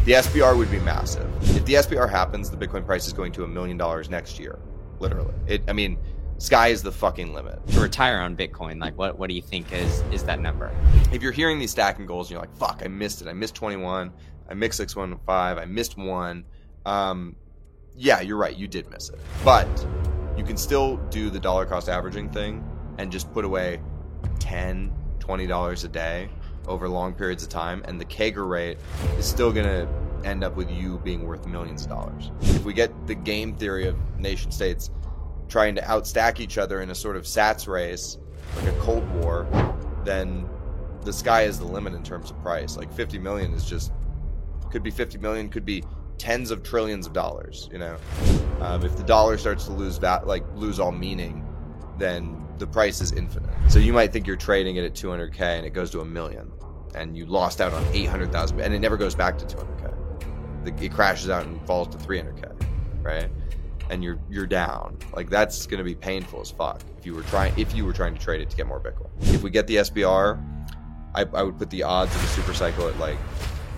The SBR would be massive. If the SBR happens, the Bitcoin price is going to $1 million next year. Literally. Sky is the fucking limit. To retire on Bitcoin, like what do you think is that number? If you're hearing these stacking goals and you're like, fuck, I missed it. I missed 21. I missed 615. I missed one. Yeah, you're right. You did miss it. But you can still do the dollar cost averaging thing and just put away $10, $20 a day over long periods of time. And the CAGR rate is still going to end up with you being worth millions of dollars. If we get the game theory of nation states trying to outstack each other in a sort of sats race, like a Cold War, then the sky is the limit in terms of price. Like 50 million is just, could be 50 million, could be tens of trillions of dollars, you know? If the dollar starts to lose all meaning, then the price is infinite. So you might think you're trading it at 200K and it goes to $1 million and you lost out on 800,000 and it never goes back to 200K. It crashes out and falls to 300K, right? And you're down. Like that's going to be painful as fuck if you were trying to trade it to get more Bitcoin. If we get the SBR, I would put the odds of the super cycle at like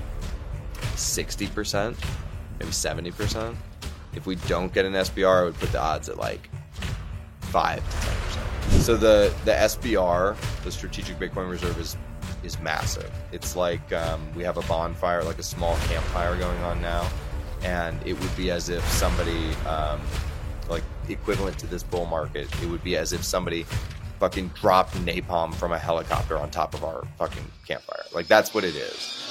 60%, maybe 70%. If we don't get an SBR, I would put the odds at like 5 to 10%. So the SBR, the Strategic Bitcoin Reserve, is massive. It's like we have a bonfire, like a small campfire going on now. And it would be as if somebody, like equivalent to this bull market, it would be as if somebody fucking dropped napalm from a helicopter on top of our fucking campfire. Like that's what it is.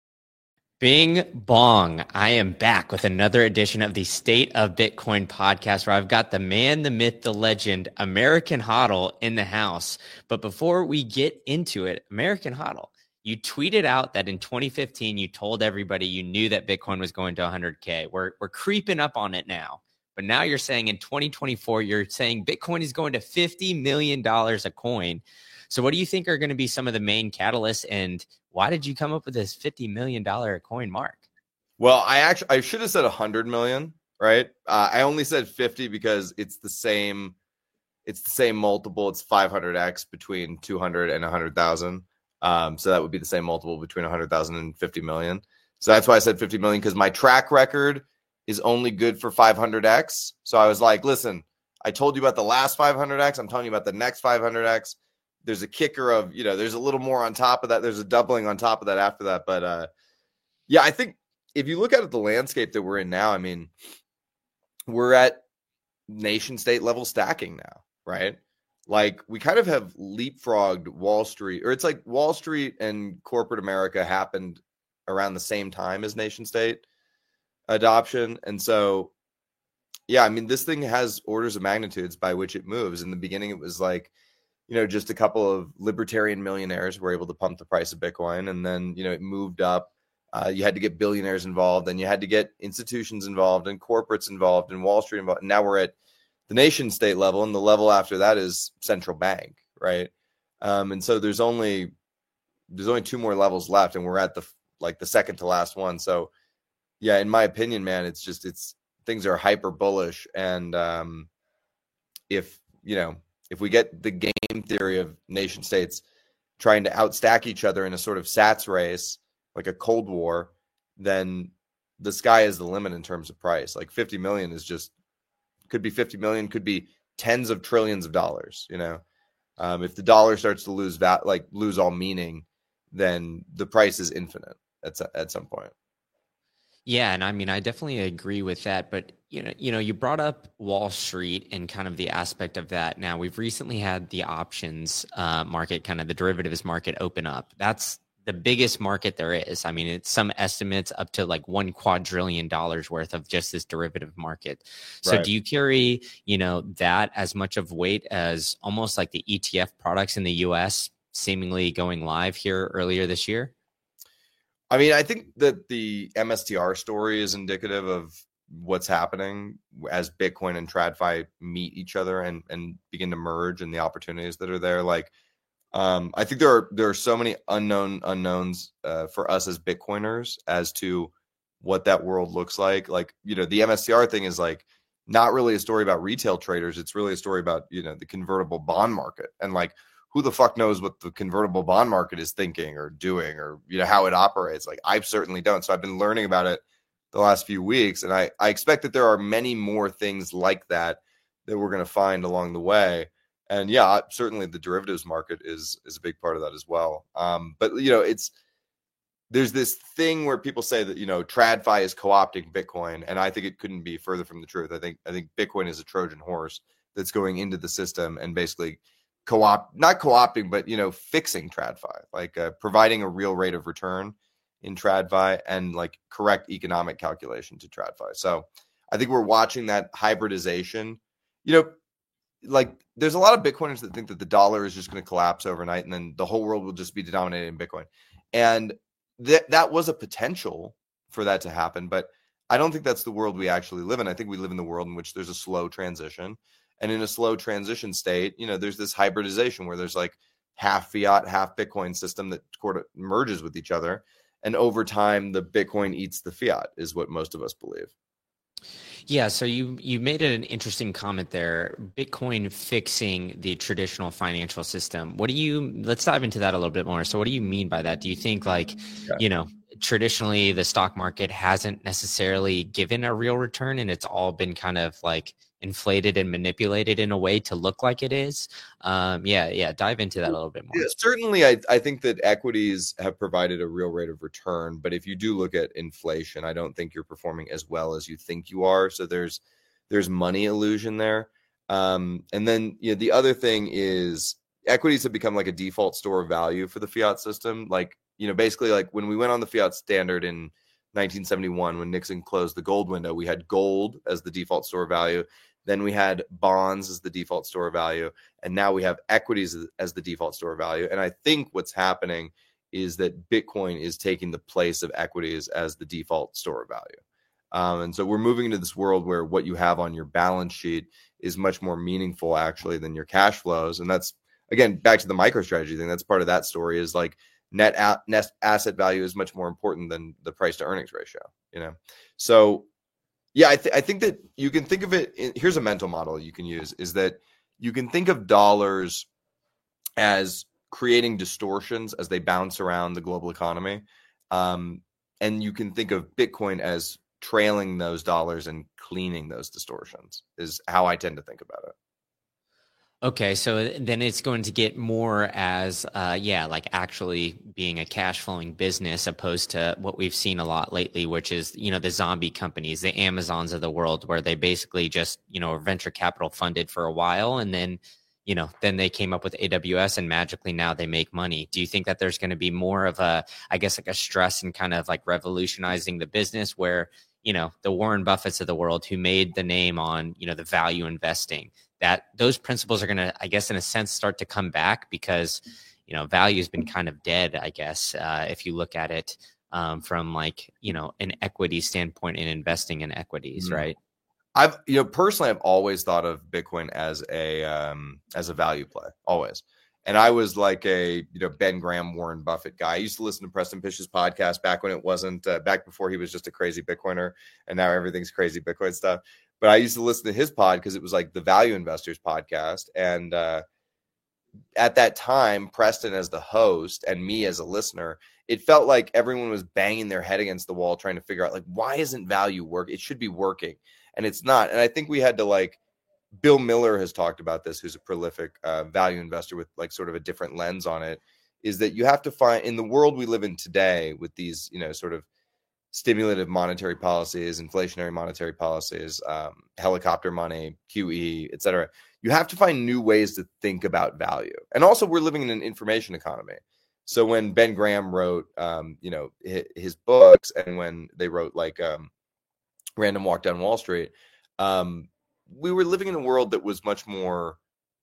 Bing bong. I am back with another edition of the State of Bitcoin podcast where I've got the man, the myth, the legend, American Hodl in the house. But before we get into it, American Hodl, you tweeted out that in 2015, you told everybody you knew that Bitcoin was going to 100K. We're creeping up on it now. But now you're saying in 2024, you're saying Bitcoin is going to $50 million a coin. So what do you think are going to be some of the main catalysts? And why did you come up with this $50 million a coin mark? Well, I should have said 100 million, right? I only said 50 because it's the same multiple. It's 500x between 200 and 100,000. So that would be the same multiple between 100,000 and 50 million. So that's why I said 50 million, because my track record is only good for 500x. So I was like, listen, I told you about the last 500x. I'm telling you about the next 500x. There's a kicker of, there's a little more on top of that. There's a doubling on top of that after that. But yeah, I think if you look at the landscape that we're in now, I mean, we're at nation state level stacking now, right? Like we kind of have leapfrogged Wall Street, or it's like Wall Street and corporate America happened around the same time as nation state adoption. And so, yeah, I mean, this thing has orders of magnitudes by which it moves. In the beginning, it was like, just a couple of libertarian millionaires were able to pump the price of Bitcoin. And then, it moved up. You had to get billionaires involved, and you had to get institutions involved and corporates involved and Wall Street involved. And now we're at the nation state level, and the level after that is central bank, right? And so there's only 2 more levels left, and we're at the second to last one. So yeah, in my opinion, man, it's things are hyper bullish. And if we get the game theory of nation states trying to outstack each other in a sort of sats race, like a Cold War, then the sky is the limit in terms of price. Like 50 million is just, could be 50 million, could be tens of trillions of dollars. If the dollar starts to lose all meaning, then the price is infinite at some point. Yeah, and I mean, I definitely agree with that. But you brought up Wall Street and kind of the aspect of that. Now, we've recently had the options market, kind of the derivatives market, open up. That's the biggest market there is. I mean, it's some estimates up to like $1 quadrillion worth of just this derivative market. So Right. do you carry, that as much of weight as almost like the ETF products in the US seemingly going live here earlier this year? I mean, I think that the MSTR story is indicative of what's happening as Bitcoin and TradFi meet each other and begin to merge, and the opportunities that are there. Like, I think there are so many unknowns for us as Bitcoiners as to what that world looks like. Like, the MSTR thing is like not really a story about retail traders. It's really a story about, the convertible bond market and like who the fuck knows what the convertible bond market is thinking or doing, or, you know, how it operates? Like, I certainly don't. So I've been learning about it the last few weeks. And I expect that there are many more things like that we're going to find along the way. And yeah, certainly the derivatives market is a big part of that as well. But, you know, there's this thing where people say that, you know, TradFi is co-opting Bitcoin, and I think it couldn't be further from the truth. I think Bitcoin is a Trojan horse that's going into the system and basically not co-opting, but, you know, fixing TradFi, like providing a real rate of return in TradFi and like correct economic calculation to TradFi. So I think we're watching that hybridization. You know, like there's a lot of Bitcoiners that think that the dollar is just going to collapse overnight and then the whole world will just be denominated in Bitcoin. And that was a potential for that to happen, but I don't think that's the world we actually live in. I think we live in the world in which there's a slow transition, and in a slow transition state, you know, there's this hybridization where there's like half fiat, half Bitcoin system that sort of merges with each other. And over time, the Bitcoin eats the fiat is what most of us believe. Yeah, so you made an interesting comment there. Bitcoin fixing the traditional financial system. Let's dive into that a little bit more. So what do you mean by that? Do you think like, you know, traditionally the stock market hasn't necessarily given a real return and it's all been kind of like inflated and manipulated in a way to look like it is? Dive into that a little bit more. Yeah, certainly, I think that equities have provided a real rate of return, but if you do look at inflation, I don't think you're performing as well as you think you are. So there's money illusion there. And then, you know, the other thing is equities have become like a default store of value for the fiat system. Like, you know, basically like when we went on the fiat standard in 1971, when Nixon closed the gold window, we had gold as the default store of value. Then we had bonds as the default store of value. And now we have equities as the default store of value. And I think what's happening is that Bitcoin is taking the place of equities as the default store of value. And so we're moving into this world where what you have on your balance sheet is much more meaningful actually than your cash flows. And that's, again, back to the MicroStrategy thing. That's part of that story is like net asset value is much more important than the price to earnings ratio, you know? So yeah, I think that you can think of it. Here's a mental model you can use is that you can think of dollars as creating distortions as they bounce around the global economy. And you can think of Bitcoin as trailing those dollars and cleaning those distortions is how I tend to think about it. Okay, so then it's going to get more as, like actually being a cash flowing business opposed to what we've seen a lot lately, which is, you know, the zombie companies, the Amazons of the world, where they basically just, you know, venture capital funded for a while. And then, you know, then they came up with AWS and magically now they make money. Do you think that there's going to be more of a, I guess, like a stress in kind of like revolutionizing the business where, you know, the Warren Buffetts of the world who made the name on, you know, the value investing, that those principles are going to, I guess, in a sense, start to come back because, you know, value has been kind of dead, I guess, if you look at it from like, you know, an equity standpoint in investing in equities, right? Personally, I've always thought of Bitcoin as a value play, always. And I was like a, you know, Ben Graham, Warren Buffett guy. I used to listen to Preston Pish's podcast back when it wasn't, back before he was just a crazy Bitcoiner and now everything's crazy Bitcoin stuff. But I used to listen to his pod because it was like the Value Investors podcast. And at that time, Preston as the host and me as a listener, it felt like everyone was banging their head against the wall trying to figure out, like, why isn't value work? It should be working. And it's not. And I think we had to, like, Bill Miller has talked about this, who's a prolific value investor with like sort of a different lens on it, is that you have to find in the world we live in today with these, you know, sort of stimulative monetary policies, inflationary monetary policies, helicopter money, QE, et cetera. You have to find new ways to think about value. And also we're living in an information economy. So when Ben Graham wrote, you know, his books and when they wrote like Random Walk Down Wall Street, we were living in a world that was much more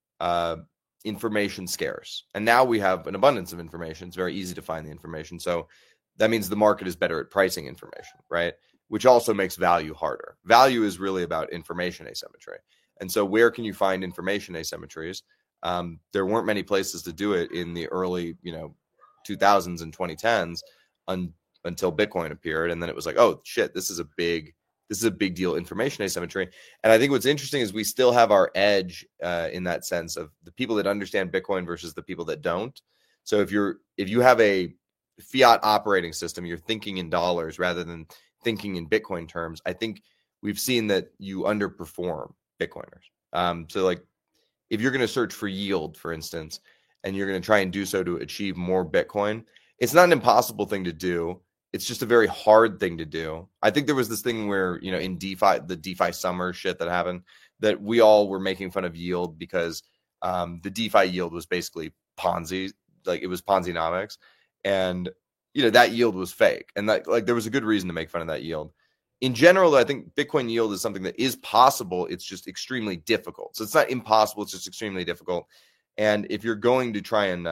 information scarce. And now we have an abundance of information. It's very easy to find the information. So that means the market is better at pricing information, right? Which also makes value harder. Value is really about information asymmetry. And so where can you find information asymmetries? There weren't many places to do it in the early, you know, 2000s and 2010s until Bitcoin appeared. And then it was like, oh, shit, this is a big this is a big deal, information asymmetry. And I think what's interesting is we still have our edge in that sense of the people that understand Bitcoin versus the people that don't. So if you have a fiat operating system, you're thinking in dollars rather than thinking in Bitcoin terms, I think we've seen that you underperform Bitcoiners. So like if you're going to search for yield, for instance, and you're going to try and do so to achieve more Bitcoin, it's not an impossible thing to do. It's just a very hard thing to do. I think there was this thing where, in DeFi, the DeFi summer shit that happened, that we all were making fun of yield because the DeFi yield was basically Ponzi, like it was Ponzi-nomics. And, that yield was fake. And that, like, there was a good reason to make fun of that yield. In general, I think Bitcoin yield is something that is possible. It's just extremely difficult. So it's not impossible. It's just extremely difficult. And if you're going to try and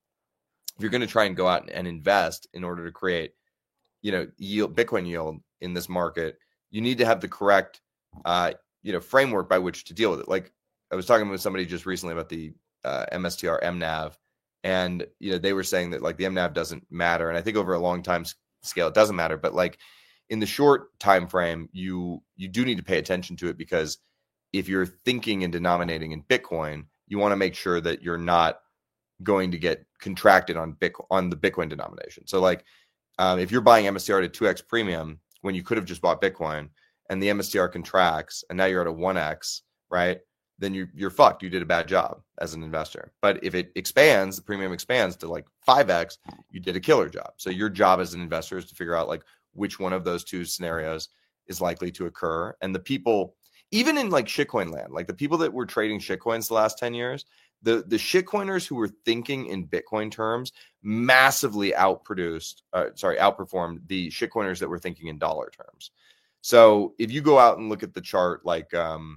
go out and invest in order to create, yield, Bitcoin yield in this market, you need to have the correct, framework by which to deal with it. Like I was talking with somebody just recently about the MSTR MNAV, and they were saying that like the MNAV doesn't matter, and I think over a long time scale it doesn't matter, but like in the short time frame, you do need to pay attention to it, because if you're thinking and denominating in Bitcoin, you want to make sure that you're not going to get contracted on the Bitcoin denomination. So like if you're buying MSTR at a 2x premium when you could have just bought Bitcoin, and the MSTR contracts and now you're at a 1x, right? Then you're fucked. You did a bad job as an investor. But if it expands, the premium expands to like 5x, you did a killer job. So your job as an investor is to figure out like which one of those two scenarios is likely to occur. And the people, even in like shitcoin land, like the people that were trading shitcoins the last 10 years, the shitcoiners who were thinking in Bitcoin terms massively outperformed the shitcoiners that were thinking in dollar terms. So if you go out and look at the chart, like the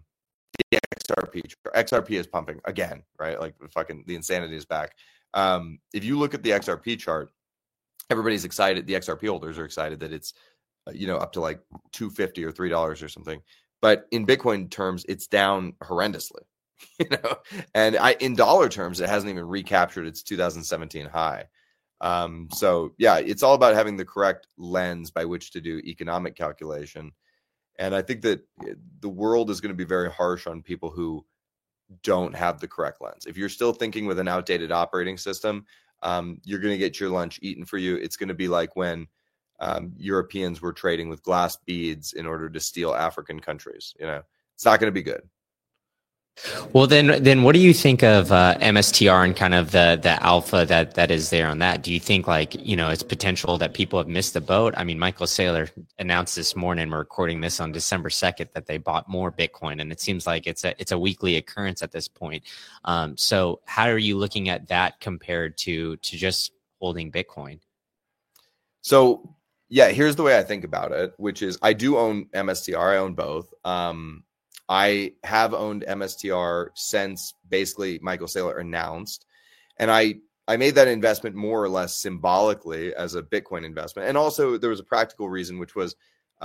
XRP is pumping again, right? Like the insanity is back. If you look at the XRP chart, everybody's excited. The XRP holders are excited that it's up to like $2.50 or $3 or something. But in Bitcoin terms, it's down horrendously. And in dollar terms, it hasn't even recaptured its 2017 high. So yeah, it's all about having the correct lens by which to do economic calculation. And I think that the world is going to be very harsh on people who don't have the correct lens. If you're still thinking with an outdated operating system, you're going to get your lunch eaten for you. It's going to be like when Europeans were trading with glass beads in order to steal African countries. It's not going to be good. Well, then, what do you think of MSTR and kind of the alpha that is there on that? Do you think it's potential that people have missed the boat? I mean, Michael Saylor announced this morning, we're recording this on December 2nd, that they bought more Bitcoin, and it seems like it's a weekly occurrence at this point. So how are you looking at that compared to just holding Bitcoin? So yeah, here's the way I think about it, which is I do own MSTR. I own both. I have owned MSTR since basically Michael Saylor announced, and I made that investment more or less symbolically as a Bitcoin investment. And also there was a practical reason, which was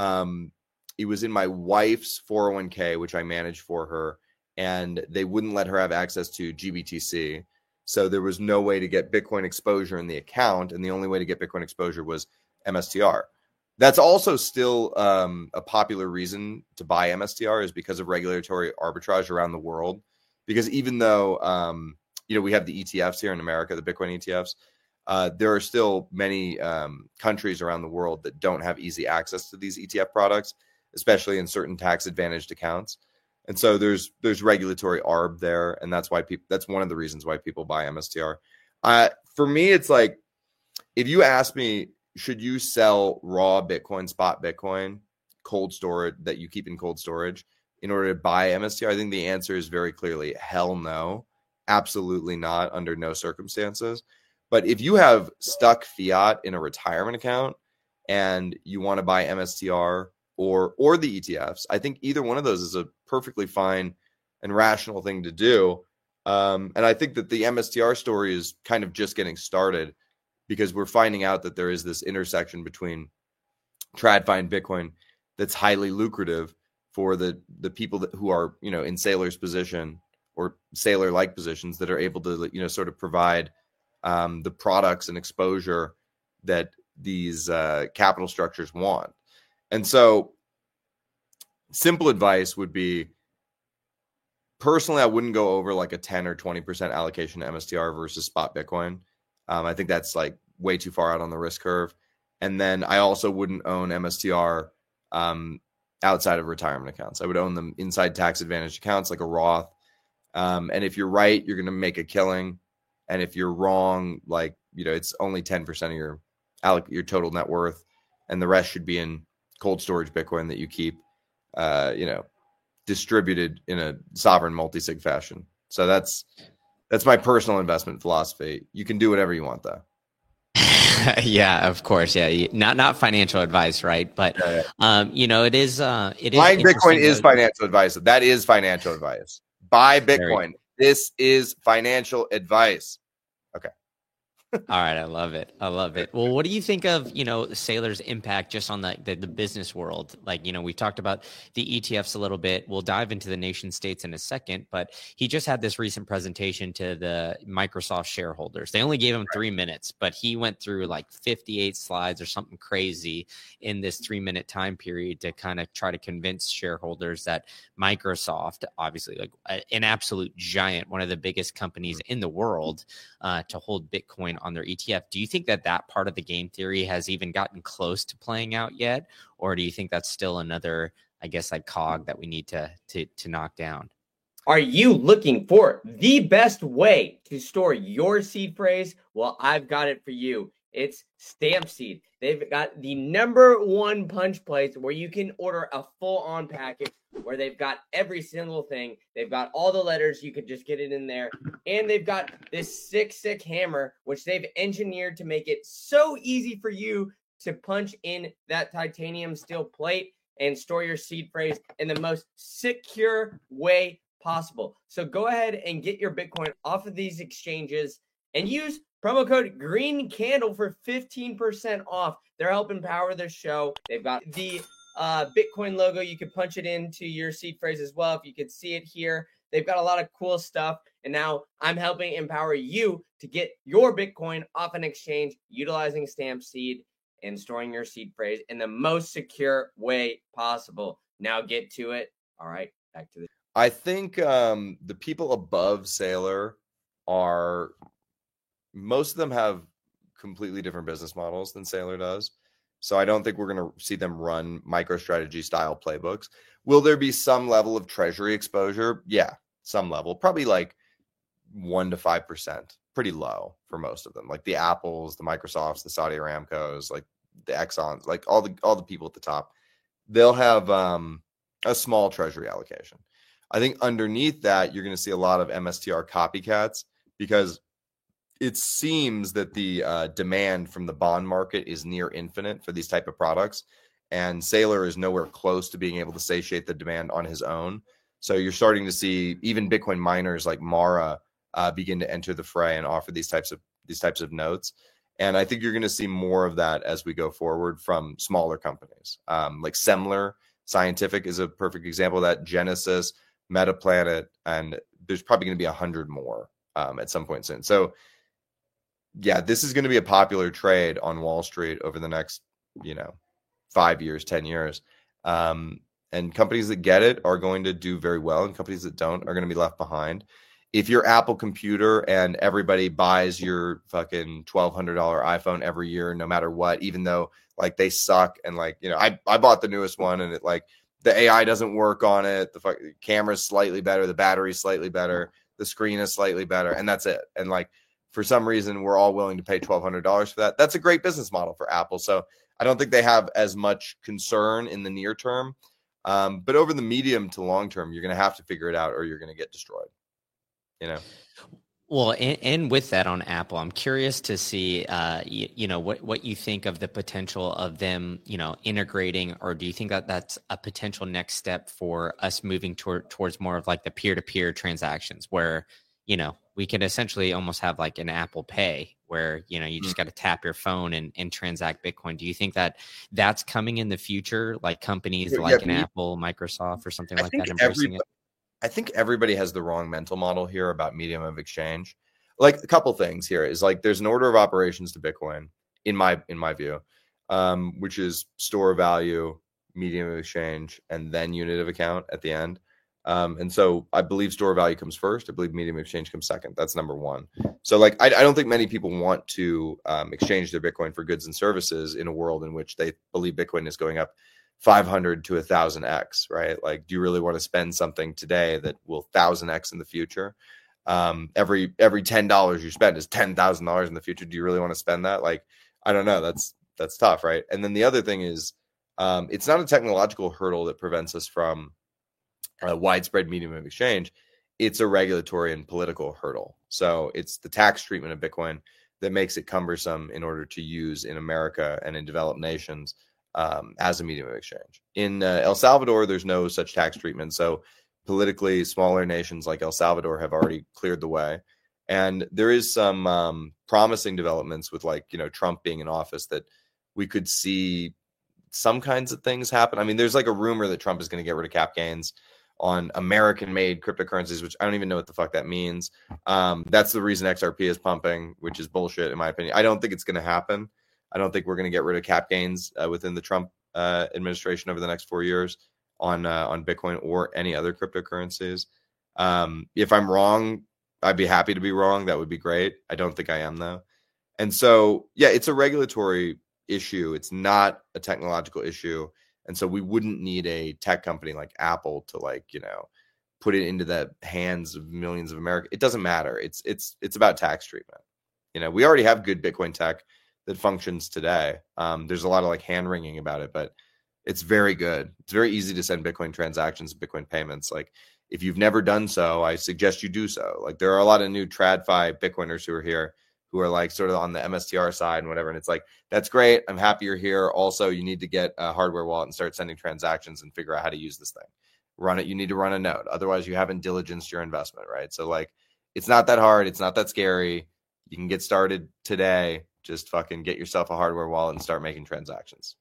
it was in my wife's 401k, which I managed for her, and they wouldn't let her have access to GBTC. So there was no way to get Bitcoin exposure in the account, and the only way to get Bitcoin exposure was MSTR. That's also still a popular reason to buy MSTR, is because of regulatory arbitrage around the world. Because even though we have the ETFs here in America, the Bitcoin ETFs, there are still many countries around the world that don't have easy access to these ETF products, especially in certain tax advantaged accounts. And so there's regulatory arb there, and that's why that's one of the reasons why people buy MSTR. For me, it's like, if you ask me, should you sell raw Bitcoin, spot Bitcoin, cold storage that you keep in cold storage in order to buy MSTR? I think the answer is very clearly hell no. Absolutely not, under no circumstances. But if you have stuck fiat in a retirement account and you want to buy MSTR or the ETFs, I think either one of those is a perfectly fine and rational thing to do. And I think that the MSTR story is kind of just getting started, because we're finding out that there is this intersection between TradFi and Bitcoin that's highly lucrative for the people who are, in Saylor's position or Saylor-like positions, that are able to, sort of provide the products and exposure that these capital structures want. And so simple advice would be, personally, I wouldn't go over like a 10 or 20% allocation to MSTR versus spot Bitcoin. I think that's like way too far out on the risk curve. And then I also wouldn't own MSTR outside of retirement accounts. I would own them inside tax advantage accounts like a Roth. And if you're right, you're going to make a killing. And if you're wrong, like, it's only 10% of your total net worth, and the rest should be in cold storage Bitcoin that you keep, distributed in a sovereign multi-sig fashion. So that's my personal investment philosophy. You can do whatever you want though. Yeah, of course. Yeah. Not financial advice, right? But, it is buying Bitcoin is financial advice. That is financial advice. Buy Bitcoin. This is financial advice. Okay. All right. I love it. Well, what do you think of, Saylor's impact just on the business world? Like, we talked about the ETFs a little bit. We'll dive into the nation states in a second, but he just had this recent presentation to the Microsoft shareholders. They only gave him 3 minutes, but he went through like 58 slides or something crazy in this 3-minute time period to kind of try to convince shareholders that Microsoft, obviously like an absolute giant, one of the biggest companies in the world, to hold Bitcoin on their ETF. Do you think that part of the game theory has even gotten close to playing out yet? Or do you think that's still another, I guess, like cog that we need to knock down? Are you looking for the best way to store your seed phrase? Well, I've got it for you. It's Stampseed. They've got the #1 punch place where you can order a full-on package where they've got every single thing. They've got all the letters. You could just get it in there. And they've got this sick hammer, which they've engineered to make it so easy for you to punch in that titanium steel plate and store your seed phrase in the most secure way possible. So go ahead and get your Bitcoin off of these exchanges and use promo code Green Candle for 15% off. They're helping power the show. They've got the Bitcoin logo. You can punch it into your seed phrase as well. If you can see it here, they've got a lot of cool stuff. And now I'm helping empower you to get your Bitcoin off an exchange utilizing Stampseed and storing your seed phrase in the most secure way possible. Now get to it. All right, back to the. I think the people above Saylor are, most of them have completely different business models than Saylor does. So I don't think we're going to see them run MicroStrategy style playbooks. Will there be some level of treasury exposure? Yeah, some level, probably like 1 to 5%, pretty low for most of them. Like the Apples, the Microsofts, the Saudi Aramcos, like the Exxons, like all the people at the top, they'll have a small treasury allocation. I think underneath that, you're going to see a lot of MSTR copycats because it seems that the demand from the bond market is near infinite for these type of products. And Saylor is nowhere close to being able to satiate the demand on his own. So you're starting to see even Bitcoin miners like Mara begin to enter the fray and offer these types of notes. And I think you're going to see more of that as we go forward from smaller companies. Like Semler Scientific is a perfect example of that. Genesis, Metaplanet, and there's probably going to be 100 more at some point soon. So yeah, this is going to be a popular trade on Wall Street over the next, 5 years, 10 years. And companies that get it are going to do very well, and companies that don't are going to be left behind. If you're Apple Computer and everybody buys your fucking $1,200 iPhone every year, no matter what, even though like they suck, and like, I bought the newest one and it like the AI doesn't work on it, the camera's slightly better, the battery's slightly better, the screen is slightly better, and that's it. And like, for some reason, we're all willing to pay $1,200 for that. That's a great business model for Apple. So I don't think they have as much concern in the near term. But over the medium to long term, you're going to have to figure it out or you're going to get destroyed. Well, and with that on Apple, I'm curious to see, what you think of the potential of them, integrating, or do you think that that's a potential next step for us moving towards more of like the peer-to-peer transactions where, we can essentially almost have like an Apple Pay where, you just got to tap your phone and transact Bitcoin. Do you think that that's coming in the future? Like companies like an Apple, Microsoft, or something like that embracing it? I think everybody has the wrong mental model here about medium of exchange. Like a couple things here is like, there's an order of operations to Bitcoin in my view, which is store value, medium of exchange, and then unit of account at the end. And so I believe store value comes first. I believe medium of exchange comes second. That's number one. So like, I don't think many people want to exchange their Bitcoin for goods and services in a world in which they believe Bitcoin is going up 500 to 1,000x, right? Like, do you really want to spend something today that will 1,000x in the future? Every $10 you spend is $10,000 in the future. Do you really want to spend that? Like, I don't know. That's tough, right? And then the other thing is, it's not a technological hurdle that prevents us from a widespread medium of exchange. It's a regulatory and political hurdle. So it's the tax treatment of Bitcoin that makes it cumbersome in order to use in America and in developed nations as a medium of exchange. In El Salvador, there's no such tax treatment. So politically, smaller nations like El Salvador have already cleared the way. And there is some promising developments with, like, Trump being in office, that we could see some kinds of things happen. I mean, there's like a rumor that Trump is going to get rid of cap gains on American-made cryptocurrencies, which I don't even know what the fuck that means. That's the reason XRP is pumping, which is bullshit in my opinion. I don't think it's going to happen. I don't think we're going to get rid of cap gains within the Trump administration over the next 4 years on Bitcoin or any other cryptocurrencies. If I'm wrong, I'd be happy to be wrong. That would be great. I don't think I am, though. And so, yeah, it's a regulatory issue. It's not a technological issue. And so we wouldn't need a tech company like Apple to, like, put it into the hands of millions of Americans. It doesn't matter. It's about tax treatment. We already have good Bitcoin tech that functions today. There's a lot of like hand wringing about it, but it's very good. It's very easy to send Bitcoin transactions, Bitcoin payments. Like, if you've never done so, I suggest you do so. Like, there are a lot of new TradFi Bitcoiners who are here, who are like sort of on the MSTR side and whatever. And it's like, that's great. I'm happy you're here. Also, you need to get a hardware wallet and start sending transactions and figure out how to use this thing. Run it. You need to run a node. Otherwise, you haven't diligenced your investment, right? So, like, it's not that hard. It's not that scary. You can get started today. Just fucking get yourself a hardware wallet and start making transactions.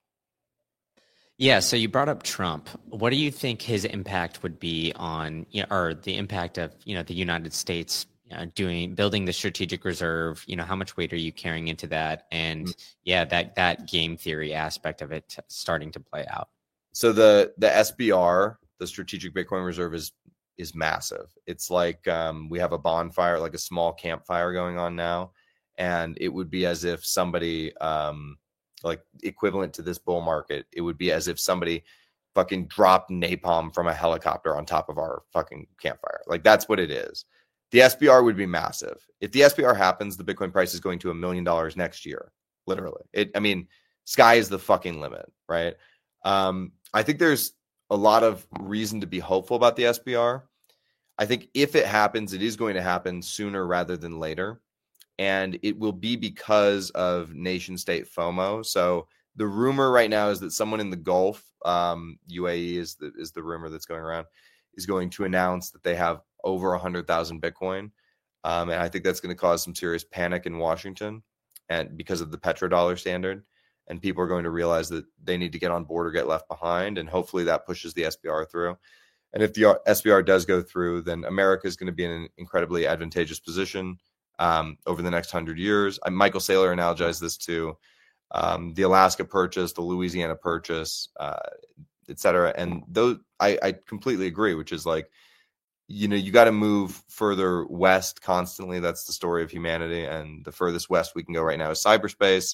Yeah, so you brought up Trump. What do you think his impact would be on, or the impact of, the United States building the strategic reserve? How much weight are you carrying into that? And that game theory aspect of it starting to play out. So the SBR, the Strategic Bitcoin Reserve, is massive. It's like we have a bonfire, like a small campfire going on now, and it would be as if somebody like equivalent to this bull market, it would be as if somebody fucking dropped napalm from a helicopter on top of our fucking campfire. Like, that's what it is. The SBR would be massive. If the SBR happens, the Bitcoin price is going to $1 million next year. Literally. Sky is the fucking limit, right? I think there's a lot of reason to be hopeful about the SBR. I think if it happens, it is going to happen sooner rather than later. And it will be because of nation state FOMO. So the rumor right now is that someone in the Gulf, UAE is the rumor that's going around, is going to announce that they have over 100,000 Bitcoin. And I think that's going to cause some serious panic in Washington, and because of the petrodollar standard. And people are going to realize that they need to get on board or get left behind. And hopefully that pushes the SBR through. And if the SBR does go through, then America is going to be in an incredibly advantageous position over the next 100 years. Michael Saylor analogized this to the Alaska Purchase, the Louisiana Purchase, et cetera. And those, I completely agree, which is like, you got to move further west constantly. That's the story of humanity. And the furthest west we can go right now is cyberspace.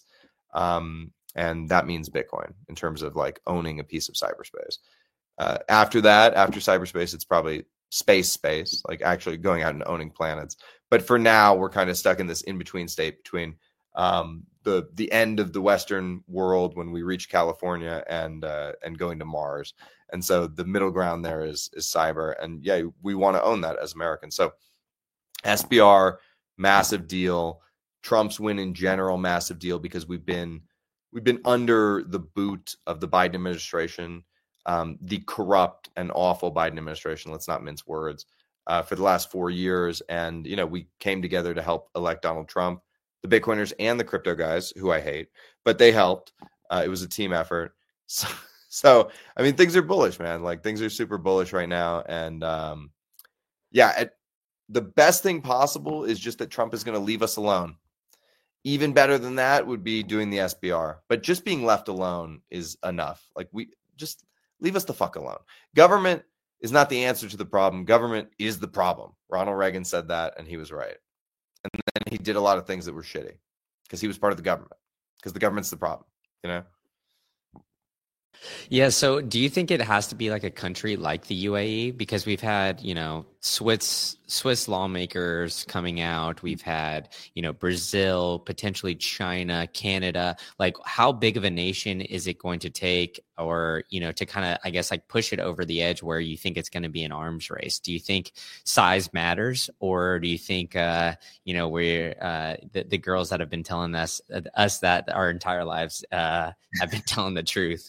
And that means Bitcoin in terms of like owning a piece of cyberspace. After cyberspace, it's probably space, like actually going out and owning planets. But for now, we're kind of stuck in this in-between state between the end of the Western world when we reach California and going to Mars. And so the middle ground there is cyber. And yeah, we want to own that as Americans. So SBR, massive deal. Trump's win in general, massive deal, because we've been under the boot of the Biden administration, the corrupt and awful Biden administration. Let's not mince words. For the last 4 years. And, we came together to help elect Donald Trump, the Bitcoiners and the crypto guys, who I hate, but they helped. It was a team effort. So things are bullish, man. Like, things are super bullish right now. And the best thing possible is just that Trump is going to leave us alone. Even better than that would be doing the SBR, but just being left alone is enough. Like, we just leave us the fuck alone. Government is not the answer to the problem. Government is the problem. Ronald Reagan said that, and he was right. And then he did a lot of things that were shitty because he was part of the government, because the government's the problem, you know? Yeah. So do you think it has to be like a country like the UAE? Because we've had, Swiss lawmakers coming out. We've had, Brazil, potentially China, Canada. Like, how big of a nation is it going to take, or, to kind of, I guess, like push it over the edge where you think it's going to be an arms race? Do you think size matters, or do you think, the girls that have been telling us that our entire lives have been telling the truth?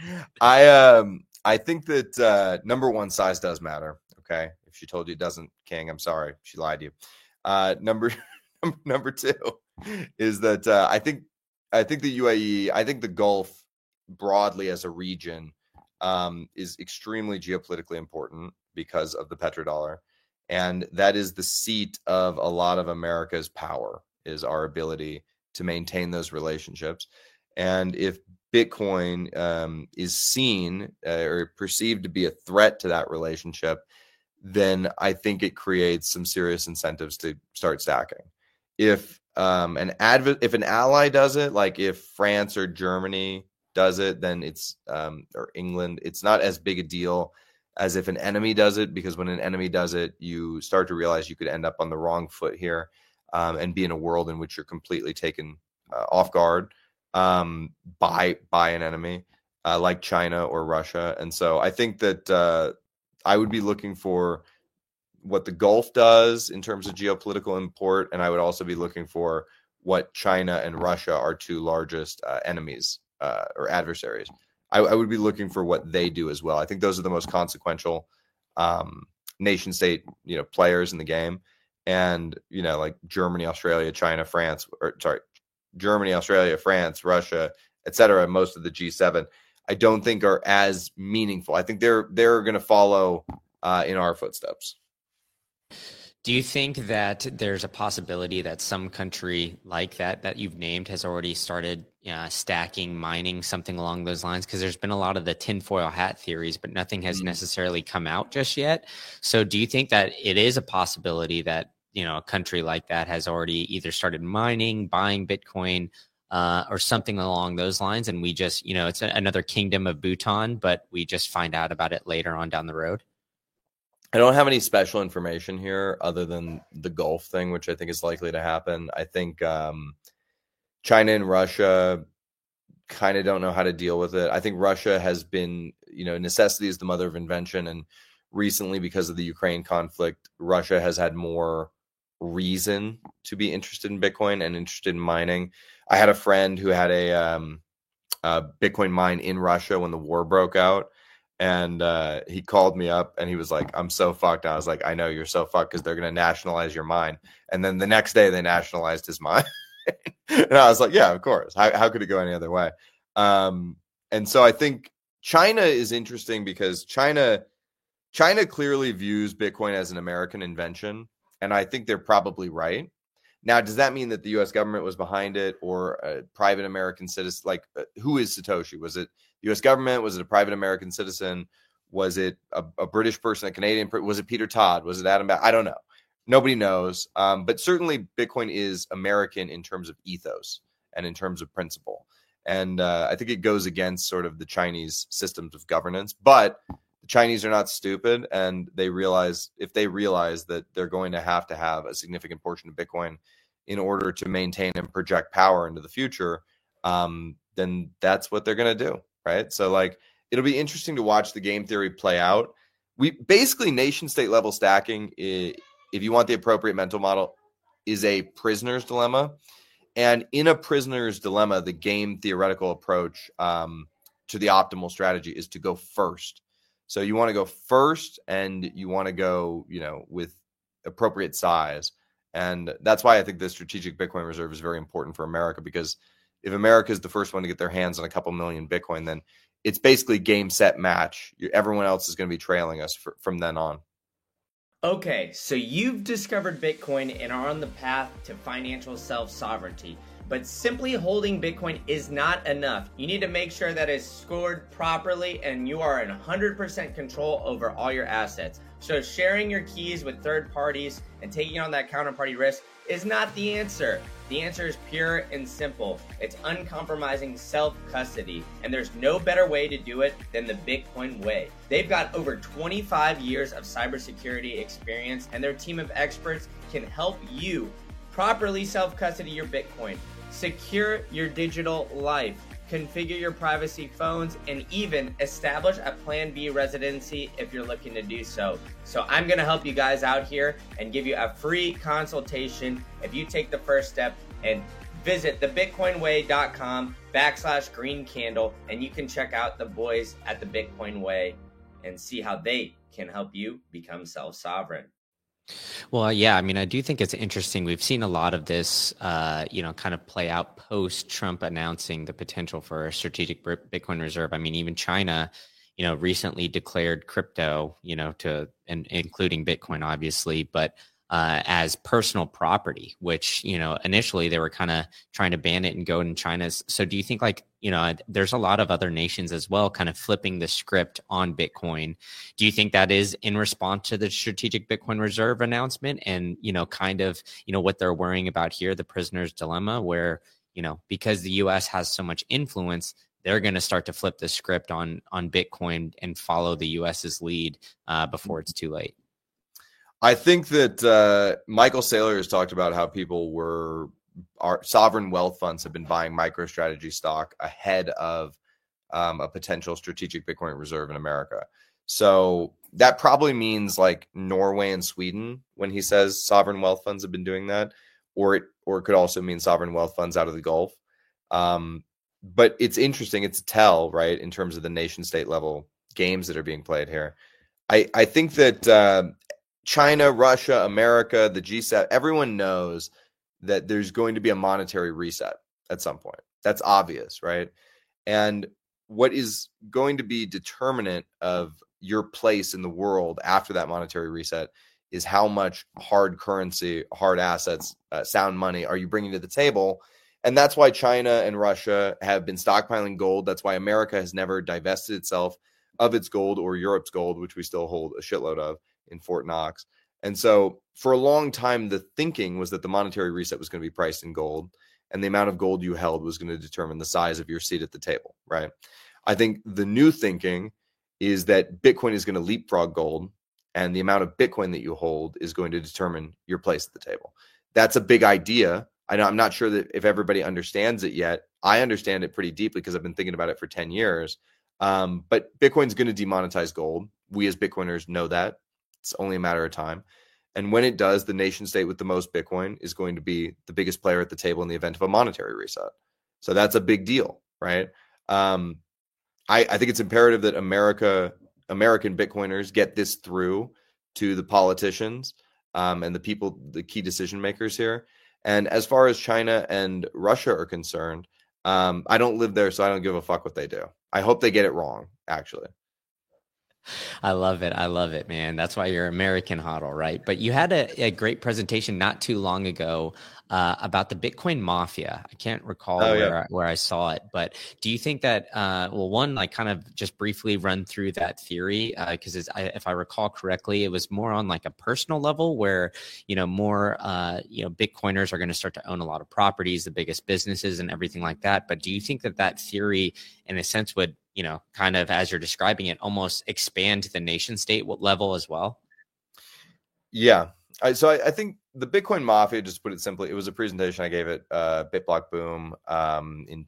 I think that number one, size does matter. Okay, if she told you it doesn't, King, I'm sorry, she lied to you. Number two is that I think the UAE, I think the Gulf broadly as a region is extremely geopolitically important because of the petrodollar, and that is the seat of a lot of America's power, is our ability to maintain those relationships. And if Bitcoin is seen or perceived to be a threat to that relationship, then I think it creates some serious incentives to start stacking. If an ally does it, like if France or Germany does it, then it's or England, it's not as big a deal as if an enemy does it, because when an enemy does it, you start to realize you could end up on the wrong foot here and be in a world in which you're completely taken off guard by an enemy like China or Russia. And so I think that I would be looking for what the Gulf does in terms of geopolitical import, and I would also be looking for what China and Russia, our two largest enemies or adversaries. I would be looking for what they do as well. I think those are the most consequential nation state players in the game. And like Germany, Australia, China, France, Germany, Australia, France, Russia, etc. Most of the G7, I don't think are as meaningful. I think they're going to follow in our footsteps. Do you think that there's a possibility that some country like that you've named has already started stacking, mining, something along those lines? Because there's been a lot of the tinfoil hat theories, but nothing has necessarily come out just yet. So do you think that it is a possibility that a country like that has already either started mining, buying Bitcoin, or something along those lines, and we just, it's another kingdom of Bhutan, but we just find out about it later on down the road? I don't have any special information here other than the Gulf thing, which I think is likely to happen. I think China and Russia kind of don't know how to deal with it. I think Russia has been, necessity is the mother of invention, and recently, because of the Ukraine conflict, Russia has had more reason to be interested in Bitcoin and interested in mining. I had a friend who had a Bitcoin mine in Russia when the war broke out, and he called me up and he was like, "I'm so fucked." I was like, "I know you're so fucked because they're going to nationalize your mine." And then the next day they nationalized his mine. And I was like, "Yeah, of course. How could it go any other way?" And so I think China is interesting because China clearly views Bitcoin as an American invention. And I think they're probably right. Now, does that mean that the U.S. government was behind it, or a private American citizen? Like, who is Satoshi? Was it the U.S. government? Was it a private American citizen? Was it a British person, a Canadian? Was it Peter Todd? Was it Adam? I don't know. Nobody knows. But certainly Bitcoin is American in terms of ethos and in terms of principle. And I think it goes against sort of the Chinese systems of governance. But the Chinese are not stupid, and they realize that they're going to have a significant portion of Bitcoin in order to maintain and project power into the future, then that's what they're going to do, right? So like, it'll be interesting to watch the game theory play out. We basically, nation state level stacking, if you want the appropriate mental model, is a prisoner's dilemma. And in a prisoner's dilemma, the game theoretical approach to the optimal strategy is to go first. So you want to go first, and you want to go, with appropriate size. And that's why I think the strategic Bitcoin reserve is very important for America, because if America is the first one to get their hands on a couple million Bitcoin, then it's basically game, set, match. Everyone else is going to be trailing us from then on. Okay, so you've discovered Bitcoin and are on the path to financial self-sovereignty. But simply holding Bitcoin is not enough. You need to make sure that it's scored properly and you are in 100% control over all your assets. So sharing your keys with third parties and taking on that counterparty risk is not the answer. The answer is pure and simple. It's uncompromising self-custody, and there's no better way to do it than the Bitcoin way. They've got over 25 years of cybersecurity experience, and their team of experts can help you properly self-custody your Bitcoin, secure your digital life, configure your privacy phones, and even establish a Plan B residency if you're looking to do so. So I'm going to help you guys out here and give you a free consultation if you take the first step and visit thebitcoinway.com/green candle, and you can check out the boys at the Bitcoin Way and see how they can help you become self-sovereign. Well, yeah, I mean, I do think it's interesting. We've seen a lot of this, kind of play out post Trump announcing the potential for a strategic Bitcoin reserve. I mean, even China, recently declared crypto, and including Bitcoin, obviously, but as personal property, which, initially they were kind of trying to ban it and go in China's. So do you think there's a lot of other nations as well kind of flipping the script on Bitcoin? Do you think that is in response to the strategic Bitcoin reserve announcement and, what they're worrying about here, the prisoner's dilemma, where, because the US has so much influence, they're going to start to flip the script on Bitcoin and follow the US's lead before it's too late? I think that Michael Saylor has talked about how our sovereign wealth funds have been buying MicroStrategy stock ahead of a potential strategic Bitcoin reserve in America. So that probably means like Norway and Sweden when he says sovereign wealth funds have been doing that, or it could also mean sovereign wealth funds out of the Gulf. But it's interesting. It's a tell, right, in terms of the nation state level games that are being played here. I think that China, Russia, America, the G7, everyone knows that there's going to be a monetary reset at some point. That's obvious, right? And what is going to be determinant of your place in the world after that monetary reset is how much hard currency, hard assets, sound money are you bringing to the table? And that's why China and Russia have been stockpiling gold. That's why America has never divested itself of its gold or Europe's gold, which we still hold a shitload of in Fort Knox. And so for a long time, the thinking was that the monetary reset was going to be priced in gold, and the amount of gold you held was going to determine the size of your seat at the table, right? I think the new thinking is that Bitcoin is going to leapfrog gold, and the amount of Bitcoin that you hold is going to determine your place at the table. That's a big idea. I'm not sure that if everybody understands it yet. I understand it pretty deeply because I've been thinking about it for 10 years. But Bitcoin's going to demonetize gold. We as Bitcoiners know that. It's only a matter of time. And when it does, the nation state with the most Bitcoin is going to be the biggest player at the table in the event of a monetary reset. So that's a big deal, right? I think it's imperative that American Bitcoiners get this through to the politicians and the people, the key decision makers here. And as far as China and Russia are concerned, I don't live there, so I don't give a fuck what they do. I hope they get it wrong, actually. I love it, man. That's why you're American HODL, right? But you had a great presentation not too long ago about the Bitcoin Mafia. I can't recall where I saw it, but do you think that, one, kind of just briefly run through that theory? Because if I recall correctly, it was more on like a personal level where, more, Bitcoiners are going to start to own a lot of properties, the biggest businesses and everything like that. But do you think that theory, in a sense, would, kind of, as you're describing it, almost expand to the nation state level as well? Yeah. So I think the Bitcoin Mafia, just to put it simply, it was a presentation I gave at BitBlock Boom in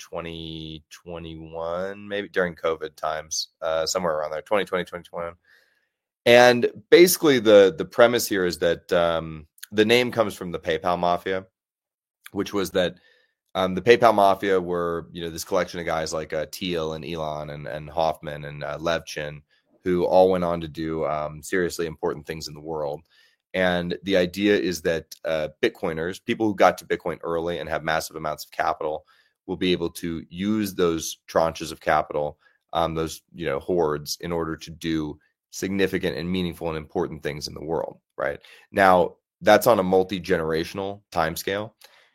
2021, maybe during COVID times, somewhere around there, 2020, 2021. And basically the premise here is that the name comes from the PayPal Mafia, which was that the PayPal Mafia were, this collection of guys like Thiel and Elon and Hoffman and Levchin, who all went on to do seriously important things in the world. And the idea is that Bitcoiners, people who got to Bitcoin early and have massive amounts of capital, will be able to use those tranches of capital, those hordes, in order to do significant and meaningful and important things in the world. Right now, that's on a multi-generational timescale.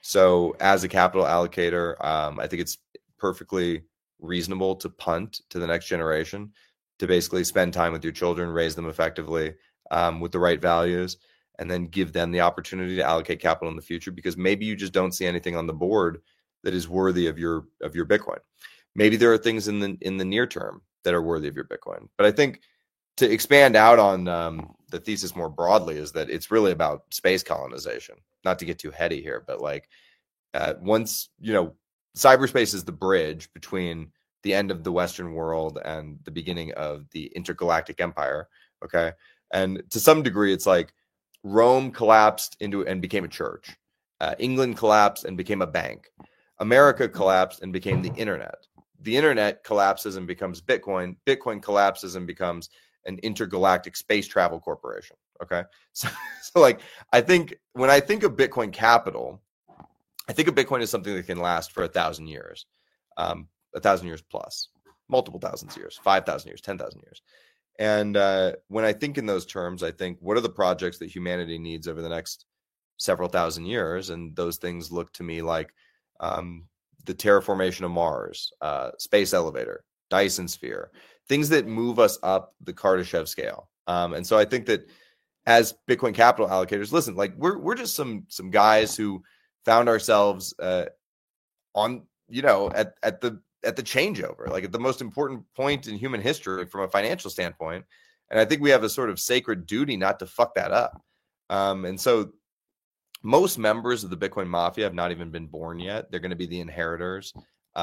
So as a capital allocator, I think it's perfectly reasonable to punt to the next generation, to basically spend time with your children, raise them effectively with the right values, and then give them the opportunity to allocate capital in the future, because maybe you just don't see anything on the board that is worthy of your Bitcoin. Maybe there are things in the near term that are worthy of your Bitcoin. But I think to expand out on the thesis more broadly is that it's really about space colonization. Not to get too heady here, but like once, cyberspace is the bridge between the end of the Western world and the beginning of the intergalactic empire. Okay. And to some degree, it's like Rome collapsed into and became a church. England collapsed and became a bank. America collapsed and became the internet. The internet collapses and becomes Bitcoin. Bitcoin collapses and becomes an intergalactic space travel corporation. Okay. So like, I think when I think of Bitcoin capital, I think of Bitcoin as something that can last for 1,000 years, 1,000 years plus, multiple thousands of years, 5,000 years, 10,000 years. And when I think in those terms, I think, what are the projects that humanity needs over the next several thousand years? And those things look to me like the terraformation of Mars, space elevator, Dyson sphere, things that move us up the Kardashev scale. And so I think that as Bitcoin capital allocators, listen, like we're just some guys who found ourselves on, at the changeover, like at the most important point in human history from a financial standpoint. And I think we have a sort of sacred duty not to fuck that up. And so most members of the Bitcoin mafia have not even been born yet. They're going to be the inheritors,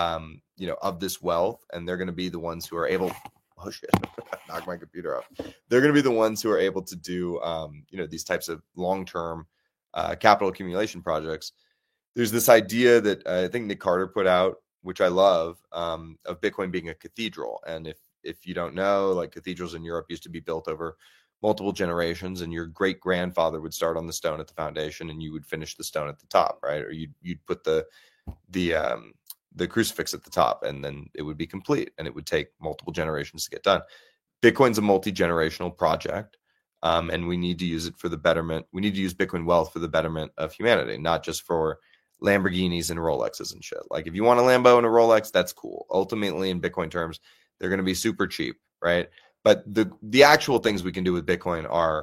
of this wealth. And they're going to be the ones who are able, oh shit, knock my computer off. They're going to be the ones who are able to do, these types of long-term capital accumulation projects. There's this idea that I think Nick Carter put out, which I love, of Bitcoin being a cathedral. And if you don't know, like cathedrals in Europe used to be built over multiple generations, and your great grandfather would start on the stone at the foundation and you would finish the stone at the top, right? Or you'd put the crucifix at the top, and then it would be complete, and it would take multiple generations to get done. Bitcoin's a multi-generational project. And we need to use it for the betterment. We need to use Bitcoin wealth for the betterment of humanity, not just for Lamborghinis and Rolexes and shit. Like if you want a Lambo and a Rolex, that's cool. Ultimately, in Bitcoin terms, they're going to be super cheap, right? But the actual things we can do with Bitcoin are,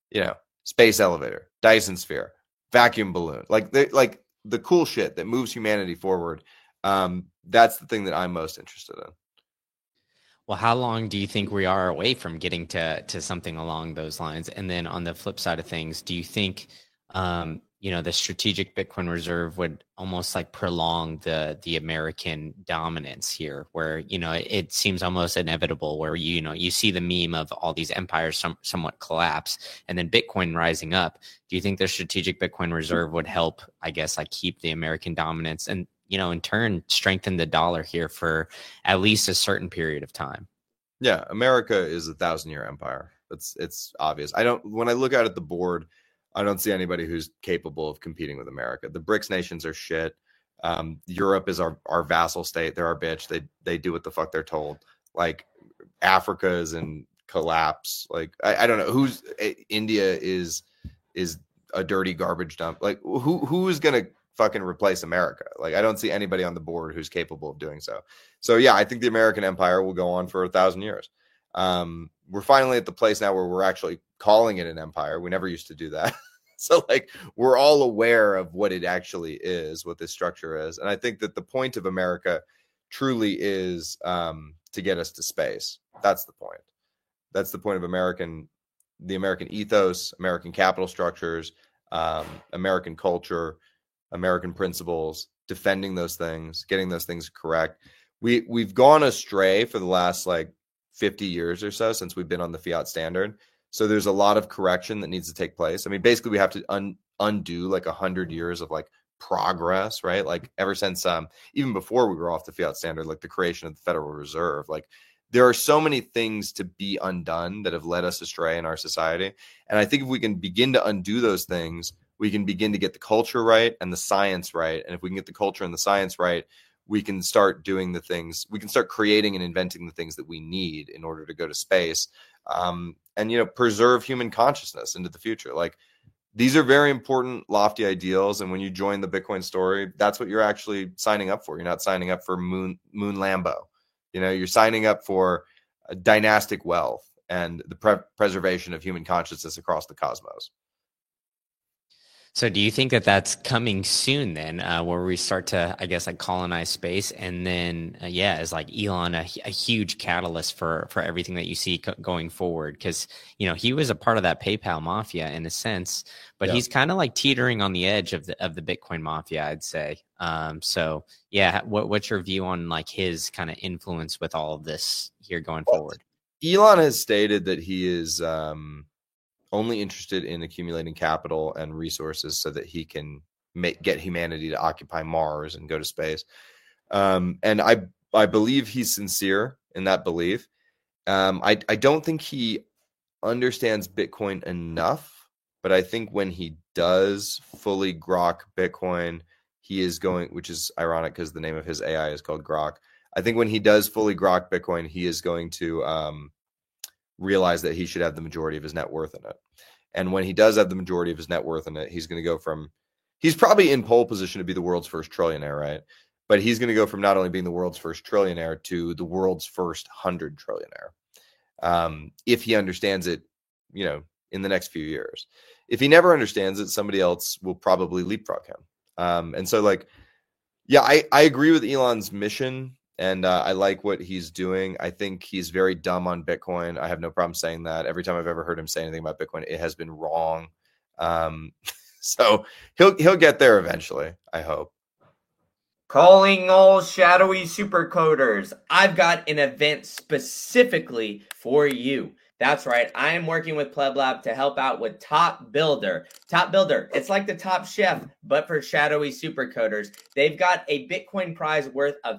space elevator, Dyson sphere, vacuum balloon, like the cool shit that moves humanity forward. That's the thing that I'm most interested in. Well, how long do you think we are away from getting to something along those lines? And then on the flip side of things, do you think, the strategic Bitcoin reserve would almost like prolong the American dominance here, where, it seems almost inevitable, where, you see the meme of all these empires somewhat collapse and then Bitcoin rising up. Do you think the strategic Bitcoin reserve would help, I guess, like keep the American dominance and, in turn, strengthen the dollar here for at least a certain period of time? Yeah, America is a 1,000-year empire. It's obvious. When I look out at the board, I don't see anybody who's capable of competing with America. The BRICS nations are shit. Europe is our vassal state. They're our bitch. They do what the fuck they're told. Like Africa is in collapse. Like I don't know India is a dirty garbage dump. Like who is gonna fucking replace America? Like I don't see anybody on the board who's capable of doing so. So yeah, I think the American empire will go on for 1,000 years. We're finally at the place now where we're actually calling it an empire. We never used to do that. So like we're all aware of what it actually is, what this structure is. And I think that the point of America truly is to get us to space. That's the point. That's the point of the American ethos, American capital structures, American culture, American principles, defending those things, getting those things correct. We've gone astray for the last 50 years or so since we've been on the fiat standard. So there's a lot of correction that needs to take place. I mean, basically we have to undo 100 years of progress, right? Like ever since even before we were off the fiat standard, like the creation of the Federal Reserve, there are so many things to be undone that have led us astray in our society. And I think if we can begin to undo those things, we can begin to get the culture right and the science right. And if we can get the culture and the science right, we can start doing the things, we can start creating and inventing the things that we need in order to go to space and, preserve human consciousness into the future. these are very important, lofty ideals. And when you join the Bitcoin story, that's what you're actually signing up for. You're not signing up for moon Lambo. You're signing up for dynastic wealth and the preservation of human consciousness across the cosmos. So do you think that that's coming soon then, where we start to, I guess, like colonize space? And then, is like Elon a huge catalyst for everything that you see going forward? Because, he was a part of that PayPal mafia in a sense, but he's kind of like teetering on the edge of the Bitcoin mafia, I'd say. What's your view on like his kind of influence with all of this here going forward? Elon has stated that he is only interested in accumulating capital and resources so that he can get humanity to occupy Mars and go to space. And I believe he's sincere in that belief. I don't think he understands Bitcoin enough, but I think when he does fully grok Bitcoin, he is going, which is ironic because the name of his AI is called Grok. I think when he does fully grok Bitcoin, he is going to realize that he should have the majority of his net worth in it. And when he does have the majority of his net worth in it, he's going to go from, he's probably in pole position to be the world's first trillionaire, right? But he's going to go from not only being the world's first trillionaire to the world's first 100 trillionaire. If he understands it, in the next few years. If he never understands it, somebody else will probably leapfrog him. And so I agree with Elon's mission. And I like what he's doing. I think he's very dumb on Bitcoin. I have no problem saying that. Every time I've ever heard him say anything about Bitcoin, it has been wrong. So he'll get there eventually, I hope. Calling all shadowy supercoders. I've got an event specifically for you. That's right. I am working with Pleb Lab to help out with Top Builder. Top Builder, it's like the Top Chef, but for shadowy supercoders. They've got a Bitcoin prize worth of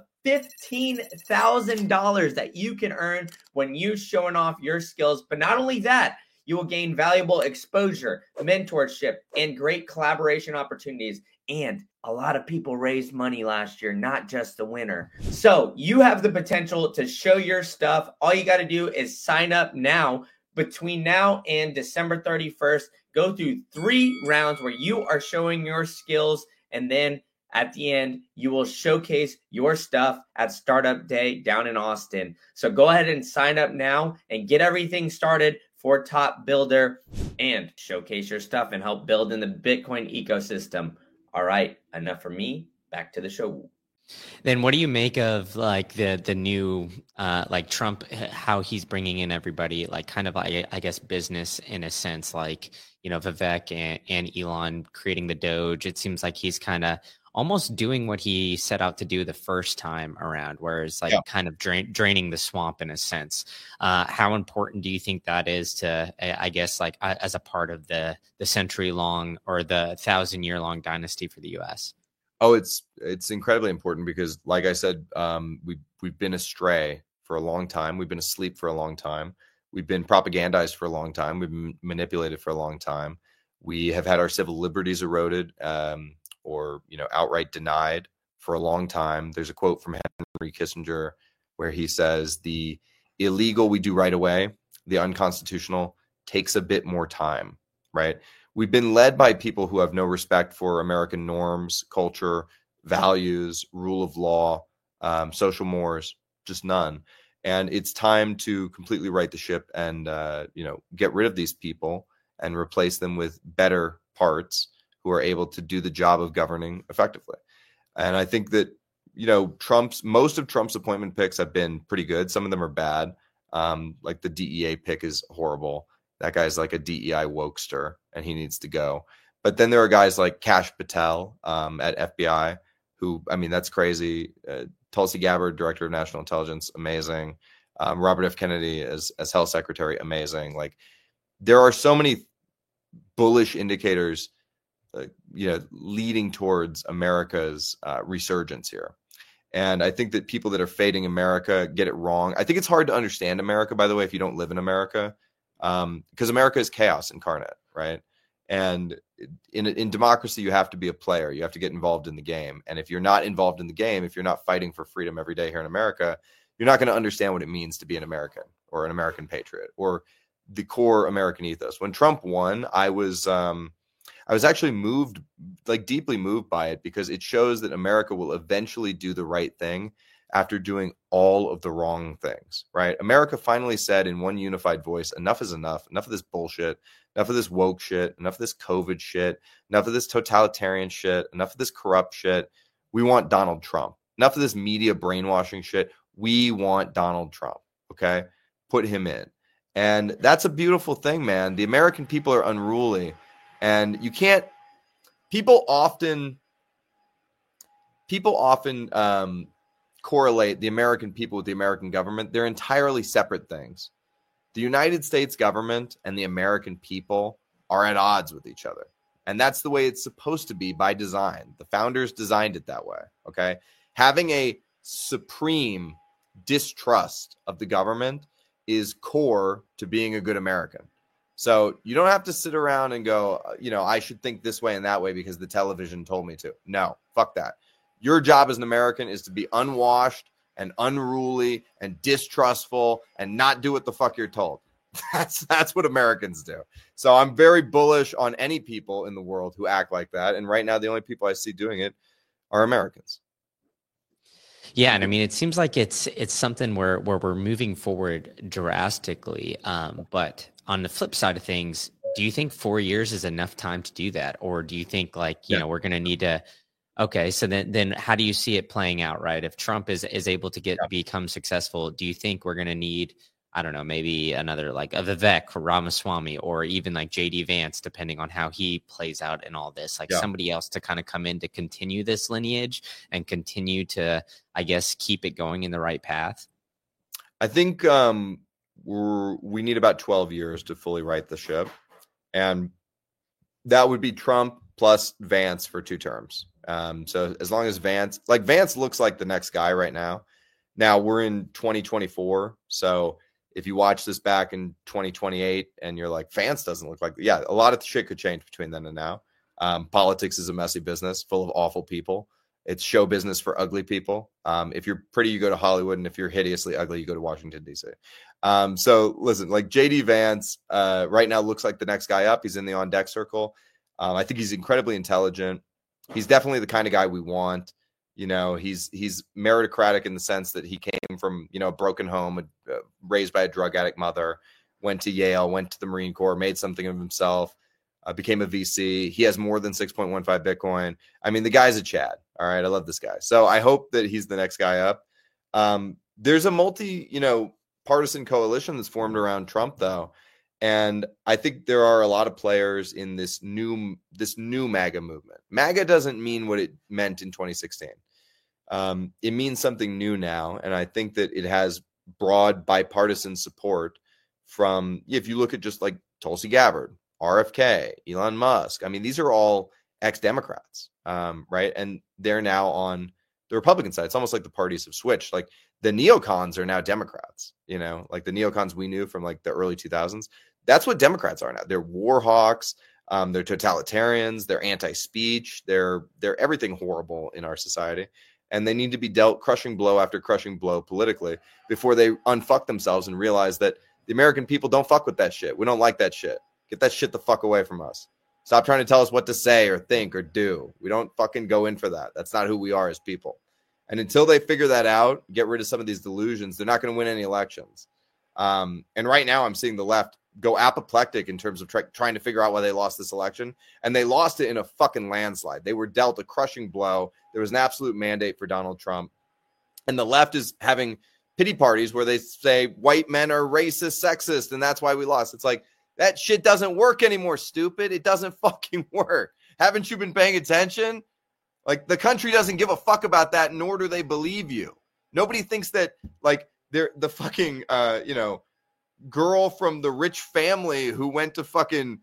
$15,000 that you can earn when you showing off your skills. But not only that, you will gain valuable exposure, mentorship, and great collaboration opportunities. And a lot of people raised money last year, not just the winner. So you have the potential to show your stuff. All you got to do is sign up now. Between now and December 31st, go through 3 rounds where you are showing your skills, and then at the end, you will showcase your stuff at Startup Day down in Austin. So go ahead and sign up now and get everything started for Top Builder and showcase your stuff and help build in the Bitcoin ecosystem. All right, enough for me. Back to the show. Then what do you make of like the new like Trump, how he's bringing in everybody, like kind of I guess business in a sense, like Vivek and Elon creating the Doge. It seems like he's kind of almost doing what he set out to do the first time around, whereas like kind of draining the swamp in a sense. How important do you think that is to, I guess, like as a part of the century-long or the 1,000-year-long dynasty for the U.S.? Oh, it's incredibly important because, like I said, we've been astray for a long time. We've been asleep for a long time. We've been propagandized for a long time. We've been manipulated for a long time. We have had our civil liberties eroded. Or outright denied for a long time. There's a quote from Henry Kissinger where he says, the illegal we do right away, the unconstitutional takes a bit more time, right? We've been led by people who have no respect for American norms, culture, values, rule of law, social mores, just none. And it's time to completely right the ship and get rid of these people and replace them with better parts who are able to do the job of governing effectively. And I think that, most of Trump's appointment picks have been pretty good. Some of them are bad. Like the DEA pick is horrible. That guy's like a DEI wokester and he needs to go. But then there are guys like Kash Patel at FBI who, that's crazy. Tulsi Gabbard, Director of National Intelligence, amazing. Robert F. Kennedy as Health Secretary, amazing. Like there are so many bullish indicators leading towards America's resurgence here. And I think that people that are fading America get it wrong. I think it's hard to understand America, by the way, if you don't live in America, because America is chaos incarnate, right? And in democracy, you have to be a player. You have to get involved in the game. And if you're not involved in the game, if you're not fighting for freedom every day here in America, you're not going to understand what it means to be an American or an American patriot or the core American ethos. When Trump won, I was I was actually moved, like deeply moved by it, because it shows that America will eventually do the right thing after doing all of the wrong things, right? America finally said in one unified voice, enough is enough. Enough of this bullshit. Enough of this woke shit. Enough of this COVID shit. Enough of this totalitarian shit. Enough of this corrupt shit. We want Donald Trump. Enough of this media brainwashing shit. We want Donald Trump, okay? Put him in. And that's a beautiful thing, man. The American people are unruly. And you can't, people often correlate the American people with the American government. They're entirely separate things. The United States government and the American people are at odds with each other. And that's the way it's supposed to be by design. The founders designed it that way, okay? Having a supreme distrust of the government is core to being a good American. So you don't have to sit around and go, I should think this way and that way because the television told me to. No, fuck that. Your job as an American is to be unwashed and unruly and distrustful and not do what the fuck you're told. That's what Americans do. So I'm very bullish on any people in the world who act like that. And right now, the only people I see doing it are Americans. Yeah, and I mean, it seems like it's something where we're moving forward drastically. But on the flip side of things, do you think 4 years is enough time to do that, or do you think we're going to need to? Okay, so then how do you see it playing out, right? If Trump is able to become successful, do you think we're going to need, I don't know, maybe another like a Vivek or Ramaswamy or even like JD Vance, depending on how he plays out in all this, somebody else to kind of come in to continue this lineage and continue to, I guess, keep it going in the right path? I think we need about 12 years to fully right the ship. And that would be Trump plus Vance for 2 terms. So as long as Vance looks like the next guy right now. Now we're in 2024. So if you watch this back in 2028 and you're like, Vance doesn't look like, a lot of shit could change between then and now. Politics is a messy business full of awful people. It's show business for ugly people. If you're pretty, you go to Hollywood. And if you're hideously ugly, you go to Washington, D.C. So listen, like JD Vance right now looks like the next guy up. He's in the on deck circle. I think he's incredibly intelligent. He's definitely the kind of guy we want. He's meritocratic in the sense that he came from, a broken home, raised by a drug addict mother, went to Yale, went to the Marine Corps, made something of himself, became a VC. He has more than 6.15 Bitcoin. I mean, the guy's a Chad. All right. I love this guy. So I hope that he's the next guy up. There's a partisan coalition that's formed around Trump, though. And I think there are a lot of players in this new MAGA movement. MAGA doesn't mean what it meant in 2016. It means something new now. And I think that it has broad bipartisan support from, if you look at just like Tulsi Gabbard, RFK, Elon Musk. I mean, these are all ex-Democrats, right? And they're now on the Republican side. It's almost like the parties have switched. Like the neocons are now Democrats, like the neocons we knew from like the early 2000s. That's what Democrats are now. They're war hawks. They're totalitarians. They're anti-speech. They're everything horrible in our society. And they need to be dealt crushing blow after crushing blow politically before they unfuck themselves and realize that the American people don't fuck with that shit. We don't like that shit. Get that shit the fuck away from us. Stop trying to tell us what to say or think or do. We don't fucking go in for that. That's not who we are as people. And until they figure that out, get rid of some of these delusions, they're not going to win any elections. And right now I'm seeing the left go apoplectic in terms of trying to figure out why they lost this election. And they lost it in a fucking landslide. They were dealt a crushing blow. There was an absolute mandate for Donald Trump. And the left is having pity parties where they say white men are racist, sexist, and that's why we lost. It's like, that shit doesn't work anymore, stupid. It doesn't fucking work. Haven't you been paying attention? Like, the country doesn't give a fuck about that, nor do they believe you. Nobody thinks that, like, they're the fucking, girl from the rich family who went to fucking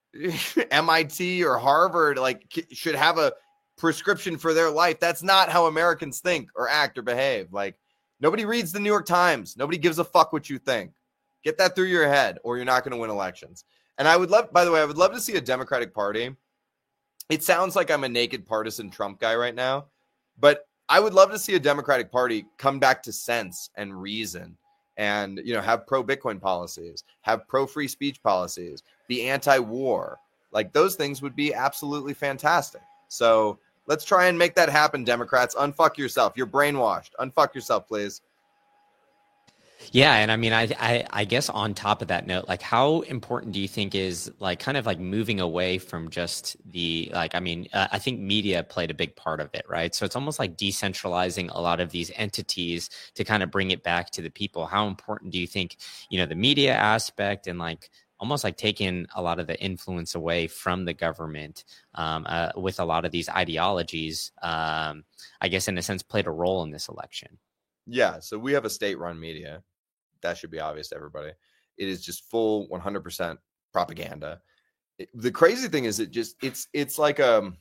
MIT or Harvard, like, should have a prescription for their life. That's not how Americans think or act or behave. Like, nobody reads the New York Times. Nobody gives a fuck what you think. Get that through your head, or you're not going to win elections. And I would love to see a Democratic Party. It sounds like I'm a naked partisan Trump guy right now, but I would love to see a Democratic Party come back to sense and reason and, have pro-Bitcoin policies, have pro-free speech policies, be anti-war, Like those things would be absolutely fantastic. So let's try and make that happen, Democrats. Unfuck yourself. You're brainwashed. Unfuck yourself, please. Yeah, and I mean, I guess on top of that note, like, how important do you think is like kind of like moving away from just the like? I mean, I think media played a big part of it, right? So it's almost like decentralizing a lot of these entities to kind of bring it back to the people. How important do you think, the media aspect and like almost like taking a lot of the influence away from the government with a lot of these ideologies, I guess in a sense played a role in this election? Yeah, so we have a state-run media. That should be obvious to everybody. It is just full 100% propaganda. The crazy thing is it's like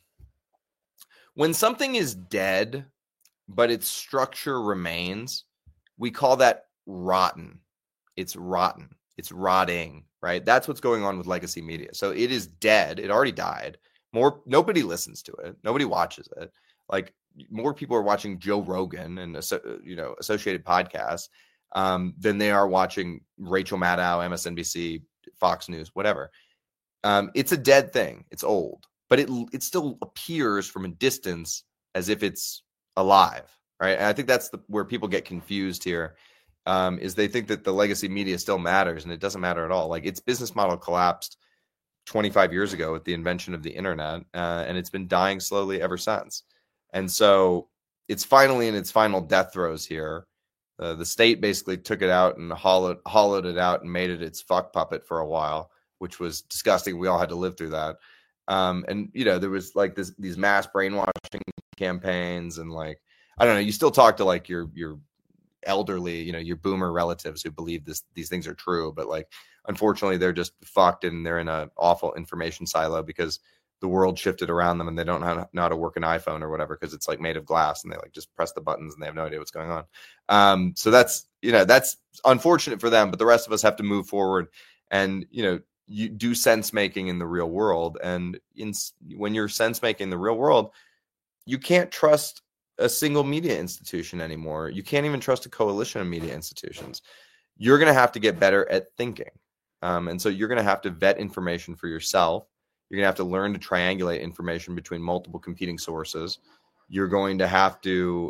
when something is dead, but its structure remains, we call that rotten. It's rotten. It's rotting, right? That's what's going on with legacy media. So it is dead. It already died. Nobody listens to it. Nobody watches it. Like more people are watching Joe Rogan and associated podcasts than they are watching Rachel Maddow, MSNBC, Fox News, whatever. It's a dead thing. It's old, but it still appears from a distance as if it's alive, right? And I think that's where people get confused here, is they think that the legacy media still matters, and it doesn't matter at all. Like its business model collapsed 25 years ago with the invention of the internet, and it's been dying slowly ever since. And so it's finally in its final death throes here. The state basically took it out and hollowed it out and made it its fuck puppet for a while, which was disgusting. We all had to live through that. And there was like these mass brainwashing campaigns, and like, I don't know, you still talk to like your elderly, your boomer relatives who believe these things are true, but like, unfortunately, they're just fucked and they're in an awful information silo because the world shifted around them and they don't know how to work an iPhone or whatever because it's like made of glass and they like just press the buttons and they have no idea what's going on. So that's unfortunate for them, but the rest of us have to move forward and, you do sense making in the real world. And when you're sense making in the real world, you can't trust a single media institution anymore. You can't even trust a coalition of media institutions. You're going to have to get better at thinking. And so you're going to have to vet information for yourself. You're going to have to learn to triangulate information between multiple competing sources. You're going to have to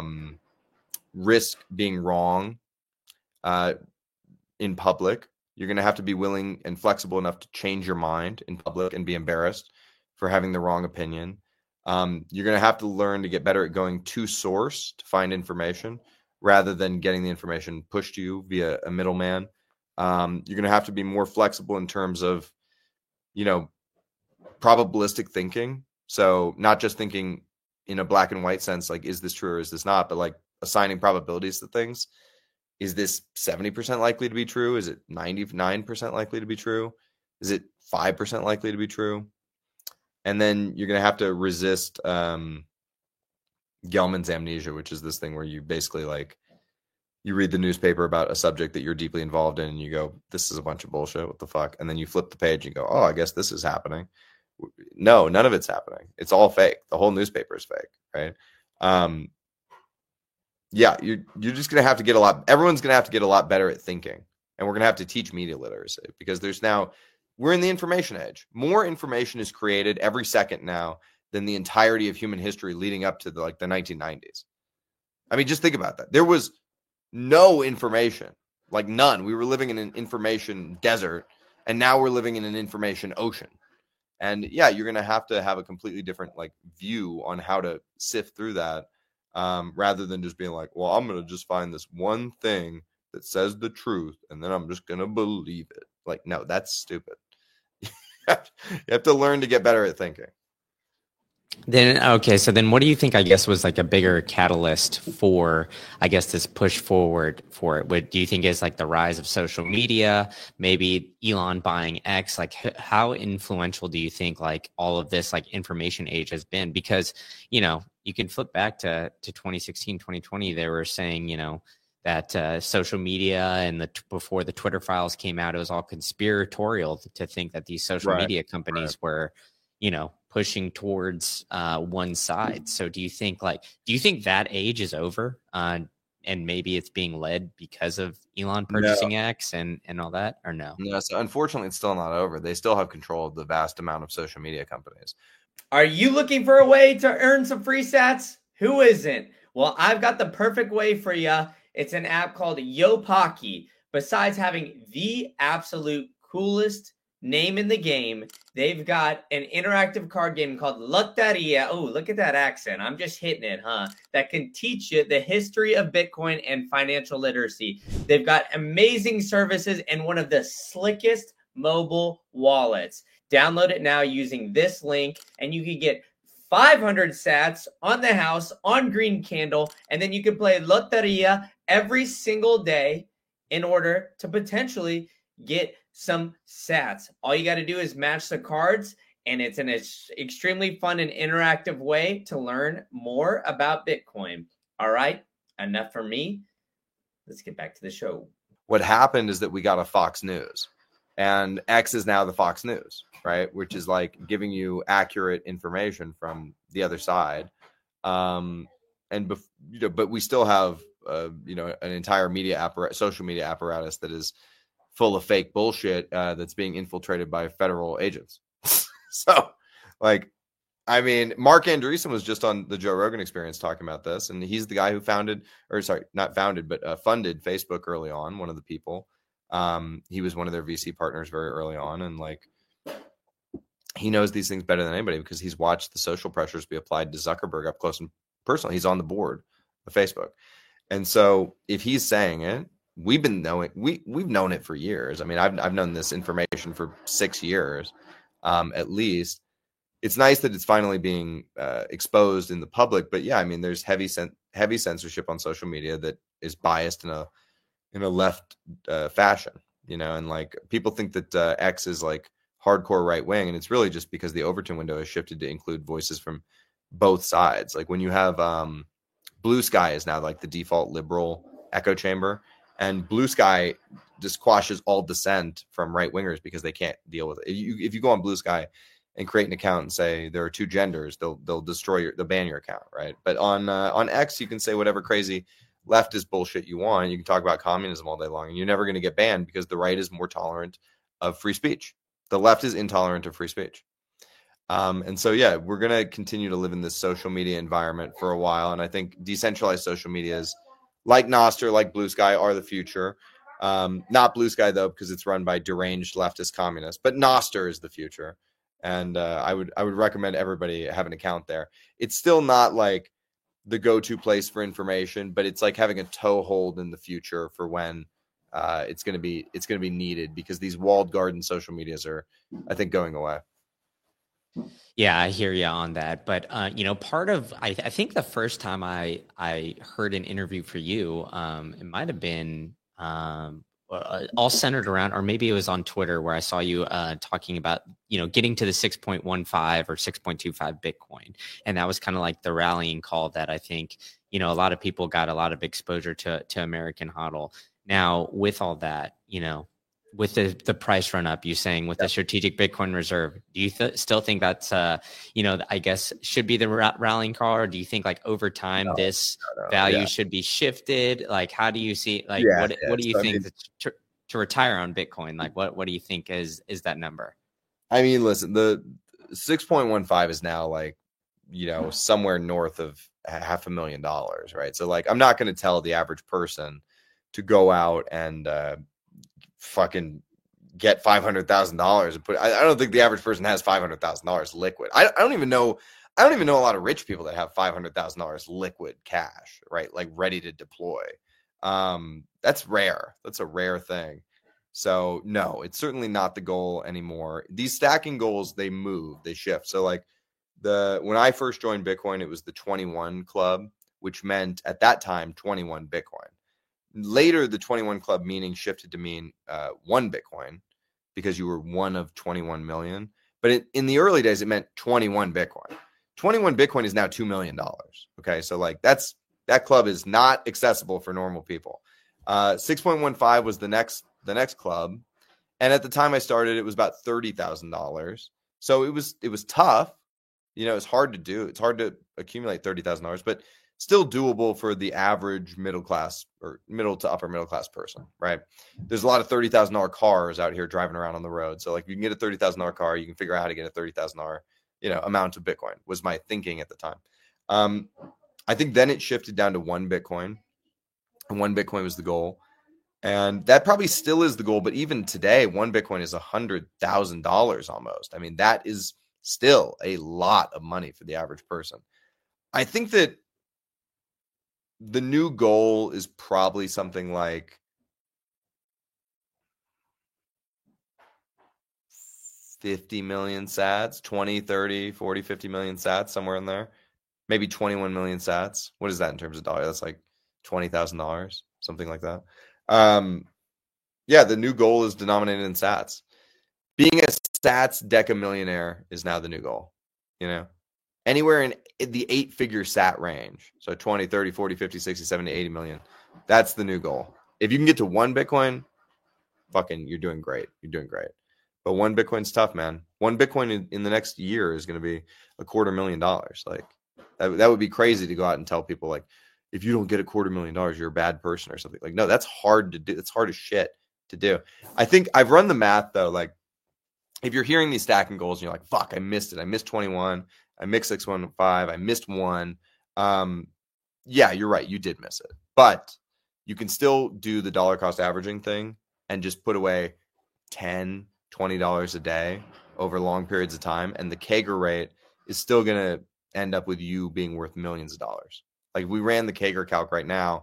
risk being wrong in public. You're going to have to be willing and flexible enough to change your mind in public and be embarrassed for having the wrong opinion. You're going to have to learn to get better at going to source to find information rather than getting the information pushed to you via a middleman. You're going to have to be more flexible in terms of, probabilistic thinking. So not just thinking in a black and white sense, like, is this true or is this not, but like assigning probabilities to things. Is this 70% likely to be true? Is it 99% likely to be true? Is it 5% likely to be true? And then you're going to have to resist Gelman's amnesia, which is this thing where you basically like, you read the newspaper about a subject that you're deeply involved in and you go, this is a bunch of bullshit. What the fuck? And then you flip the page and go, oh, I guess this is happening. No, none of it's happening. It's all fake. The whole newspaper is fake. Right. Yeah, you're just going to have to everyone's going to have to get a lot better at thinking. And we're going to have to teach media literacy because we're in the information age. More information is created every second now than the entirety of human history leading up to the 1990s. I mean, just think about that. There was no information, like none. We were living in an information desert, and now we're living in an information ocean. And yeah, you're going to have a completely different view on how to sift through that, rather than just being like, well, I'm going to just find this one thing that says the truth, and then I'm just going to believe it. Like, no, that's stupid. You have to learn to get better at thinking. So then what do you think, I guess, was like a bigger catalyst for, I guess, this push forward for it? What do you think is like the rise of social media, maybe Elon buying X? Like, how influential do you think like all of this like information age has been? Because, you can flip back to 2016, 2020, they were saying, that social media and before the Twitter files came out, it was all conspiratorial to think that these social media companies were, pushing towards one side. So do you think that age is over? and maybe it's being led because of Elon purchasing X and all that, or no? No, so unfortunately, it's still not over. They still have control of the vast amount of social media companies. Are you looking for a way to earn some free sats? Who isn't? Well, I've got the perfect way for you. It's an app called Yopaki. Besides having the absolute coolest name in the game, they've got an interactive card game called Loteria. Oh, look at that accent. I'm just hitting it, huh? That can teach you the history of Bitcoin and financial literacy. They've got amazing services and one of the slickest mobile wallets. Download it now using this link, and you can get 500 sats on the house on Green Candle, and then you can play Loteria every single day in order to potentially get some sats. All you got to do is match the cards, and it's an extremely fun and interactive way to learn more about Bitcoin. All right, enough for me. Let's get back to the show. What happened is that we got a Fox News, and X is now the Fox News, right? Which is like giving you accurate information from the other side. But we still have an entire media apparatus, social media apparatus that is full of fake bullshit that's being infiltrated by federal agents. So, Mark Andreessen was just on the Joe Rogan Experience talking about this, and he's the guy who funded Facebook early on, one of the people. He was one of their VC partners very early on, and he knows these things better than anybody because he's watched the social pressures be applied to Zuckerberg up close and personal. He's on the board of Facebook. And so if he's saying it, we've known it for years. I mean, I've known this information for 6 years, at least. It's nice that it's finally being exposed in the public, but yeah, I mean, there's heavy censorship on social media that is biased in a left fashion, and people think that X is hardcore right wing, and it's really just because the Overton window has shifted to include voices from both sides. Like when you have Blue Sky is now the default liberal echo chamber, and Blue Sky just quashes all dissent from right wingers because they can't deal with it. If you go on Blue Sky and create an account and say there are two genders, they'll they'll ban your account, right? But on X, you can say whatever crazy leftist bullshit you want. You can talk about communism all day long, and you're never going to get banned because the right is more tolerant of free speech. The left is intolerant of free speech. And so, yeah, we're going to continue to live in this social media environment for a while. And I think decentralized social medias like Nostr, like Blue Sky are the future. Not Blue Sky, though, because it's run by deranged leftist communists. But Nostr is the future. And I would recommend everybody have an account there. It's still not the go-to place for information, but it's like having a toehold in the future for when it's going to be needed, because these walled garden social medias are, I think, going away. Yeah, I hear you on that. But, part of, I think the first time I heard an interview for you, it might have been all centered around, or maybe it was on Twitter where I saw you talking about, getting to the 6.15 or 6.25 Bitcoin. And that was kind of like the rallying call that I think, a lot of people got a lot of exposure to American HODL. Now, with all that, with the price run up, you saying with the strategic Bitcoin reserve, do you still think that's, I guess should be the rallying call, or do you think over time this value should be shifted? How do you see, what do you think to retire on Bitcoin? What do you think is that number? I mean, listen, the 6.15 is now somewhere north of $500,000, right? So I'm not going to tell the average person to go out and fucking get $500,000 and put. I don't think the average person has $500,000 liquid. I don't even know a lot of rich people that have $500,000 liquid cash, right? Ready to deploy. That's rare. That's a rare thing. So no, it's certainly not the goal anymore. These stacking goals, they move, they shift. So when I first joined Bitcoin, it was the 21 club, which meant at that time 21 Bitcoin. Later, the 21 club meaning shifted to mean 1 Bitcoin, because you were one of 21 million. But in the early days, it meant 21 Bitcoin. 21 Bitcoin is now $2 million. Okay, so that club is not accessible for normal people. 6.15 was the next club, and at the time I started, it was about $30,000. So it was tough. It's hard to do. It's hard to accumulate $30,000, but still doable for the average middle class or middle to upper middle class person, right? There's a lot of $30,000 cars out here driving around on the road. So like you can get a $30,000 car, you can figure out how to get a $30,000, amount of Bitcoin was my thinking at the time. I think then it shifted down to 1 Bitcoin, and 1 Bitcoin was the goal. And that probably still is the goal. But even today, 1 Bitcoin is $100,000 almost. I mean, that is still a lot of money for the average person. I think that the new goal is probably something like 50 million sats, 20, 30, 40, 50 million sats, somewhere in there. Maybe 21 million sats. What is that in terms of dollars? That's like $20,000, something like that. The new goal is denominated in sats. Being a sats deca millionaire is now the new goal, anywhere in the 8-figure sat range. So 20, 30, 40, 50, 60, 70, 80 million. That's the new goal. If you can get to 1 Bitcoin, you're doing great. You're doing great. But 1 Bitcoin's tough, man. 1 Bitcoin in the next year is going to be $250,000. Like that would be crazy to go out and tell people like, if you don't get $250,000, you're a bad person or something. Like, no, that's hard to do. It's hard as shit to do. I think I've run the math though. Like if you're hearing these stacking goals and you're like, fuck, I missed it. I missed 21. I missed 615. I missed 1. Yeah, you're right. You did miss it, but you can still do the dollar cost averaging thing and just put away $10, $20 a day over long periods of time. And the CAGR rate is still going to end up with you being worth millions of dollars. Like we ran the CAGR calc right now.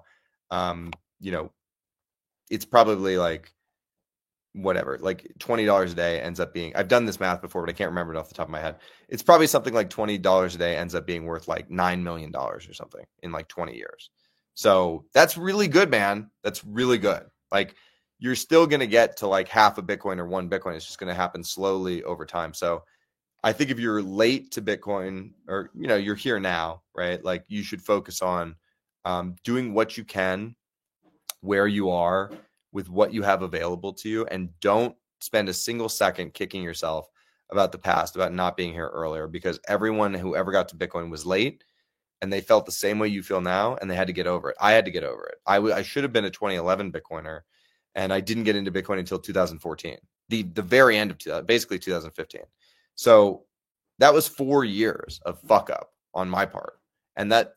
It's probably like whatever, like $20 a day ends up being, I've done this math before, but I can't remember it off the top of my head. It's probably something like $20 a day ends up being worth like $9 million or something in like 20 years. So that's really good, man. That's really good. Like you're still going to get to like half a Bitcoin or 1 Bitcoin. It's just going to happen slowly over time. So I think if you're late to Bitcoin or, you're here now, right? Like you should focus on doing what you can where you are with what you have available to you, and don't spend a single second kicking yourself about the past, about not being here earlier, because everyone who ever got to Bitcoin was late and they felt the same way you feel now and they had to get over it. I had to get over it. I should have been a 2011 Bitcoiner, and I didn't get into Bitcoin until 2014, the very end of basically 2015. So that was 4 years of fuck up on my part. And that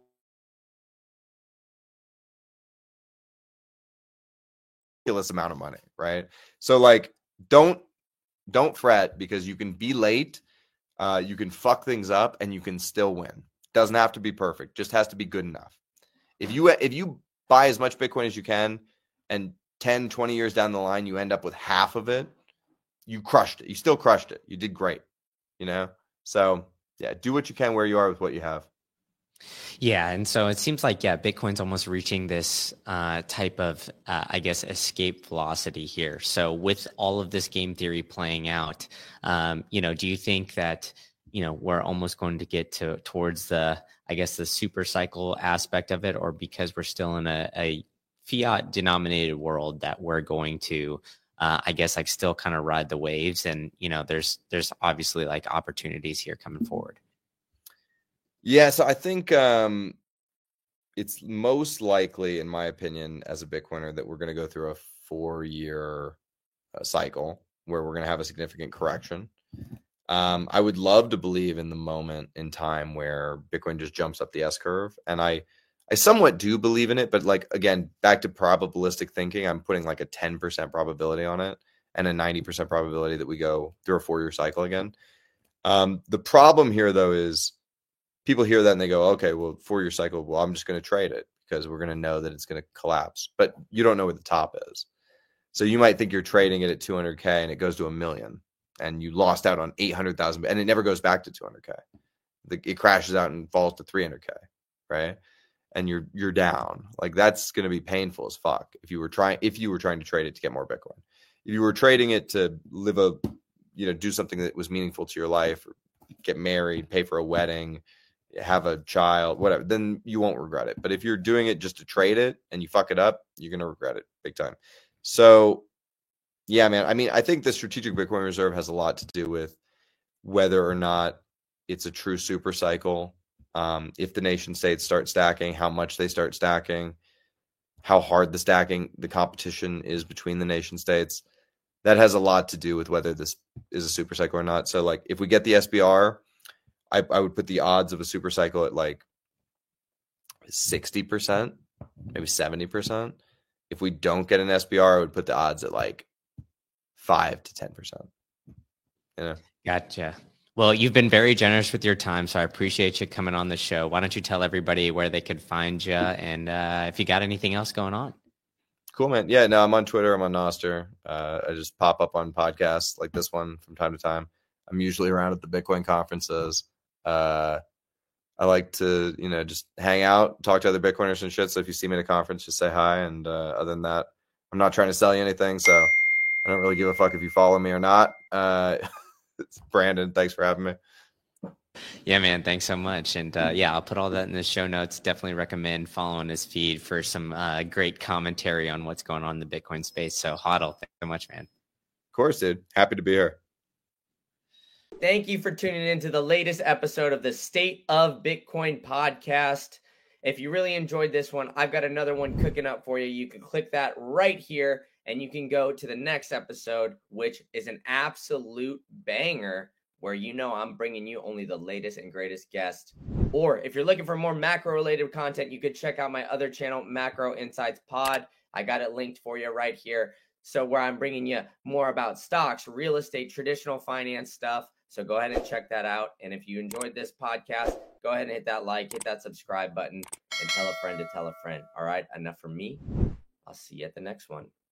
amount of money, right? So like don't fret, because you can be late, you can fuck things up, and you can still win. Doesn't have to be perfect, just has to be good enough. If you buy as much Bitcoin as you can, and 10, 20 years down the line you end up with half of it, you crushed it. You still crushed it. You did great, So yeah, do what you can where you are with what you have. Yeah. And so it seems like, Bitcoin's almost reaching this type of, escape velocity here. So with all of this game theory playing out, do you think that, we're almost going to get towards the super cycle aspect of it, or because we're still in a fiat denominated world that we're going to, still kind of ride the waves, and, there's obviously like opportunities here coming forward? Yeah, so I think it's most likely, in my opinion, as a Bitcoiner, that we're going to go through a 4-year cycle where we're going to have a significant correction. I would love to believe in the moment in time where Bitcoin just jumps up the S curve, and I somewhat do believe in it, but like, again, back to probabilistic thinking, I'm putting like a 10% probability on it and a 90% probability that we go through a 4-year cycle again. The problem here, though, is people hear that and they go, okay, well, 4-year cycle, well, I'm just going to trade it because we're going to know that it's going to collapse. But you don't know what the top is. So you might think you're trading it at 200K and it goes to $1 million, and you lost out on 800,000, and it never goes back to 200K. It crashes out and falls to 300K, right? And you're down. Like, that's going to be painful as fuck if you were trying to trade it to get more Bitcoin. If you were trading it to live do something that was meaningful to your life, or get married, pay for a wedding, have a child, whatever, then you won't regret it. But if you're doing it just to trade it and you fuck it up, you're going to regret it big time. So yeah, man, I mean, I think the strategic Bitcoin reserve has a lot to do with whether or not it's a true super cycle, if the nation states start stacking, how much they start stacking, how hard the competition is between the nation states. That has a lot to do with whether this is a super cycle or not. So like if we get the SBR, I would put the odds of a super cycle at like 60%, maybe 70%. If we don't get an SBR, I would put the odds at like 5 to 10%. You know? Gotcha. Well, you've been very generous with your time, so I appreciate you coming on the show. Why don't you tell everybody where they could find you and if you got anything else going on? Cool, man. Yeah, no, I'm on Twitter. I'm on Nostr. I just pop up on podcasts like this one from time to time. I'm usually around at the Bitcoin conferences. I like to, just hang out, talk to other Bitcoiners and shit. So if you see me at a conference, just say hi. And other than that, I'm not trying to sell you anything. So I don't really give a fuck if you follow me or not. It's Brandon. Thanks for having me. Yeah, man. Thanks so much. And I'll put all that in the show notes. Definitely recommend following his feed for some great commentary on what's going on in the Bitcoin space. So HODL, thanks so much, man. Of course, dude. Happy to be here. Thank you for tuning in to the latest episode of the State of Bitcoin podcast. If you really enjoyed this one, I've got another one cooking up for you. You can click that right here and you can go to the next episode, which is an absolute banger where I'm bringing you only the latest and greatest guests. Or if you're looking for more macro-related content, you could check out my other channel, Macro Insights Pod. I got it linked for you right here. So where I'm bringing you more about stocks, real estate, traditional finance stuff. So go ahead and check that out. And if you enjoyed this podcast, go ahead and hit that like, hit that subscribe button, and tell a friend to tell a friend. All right, enough from me. I'll see you at the next one.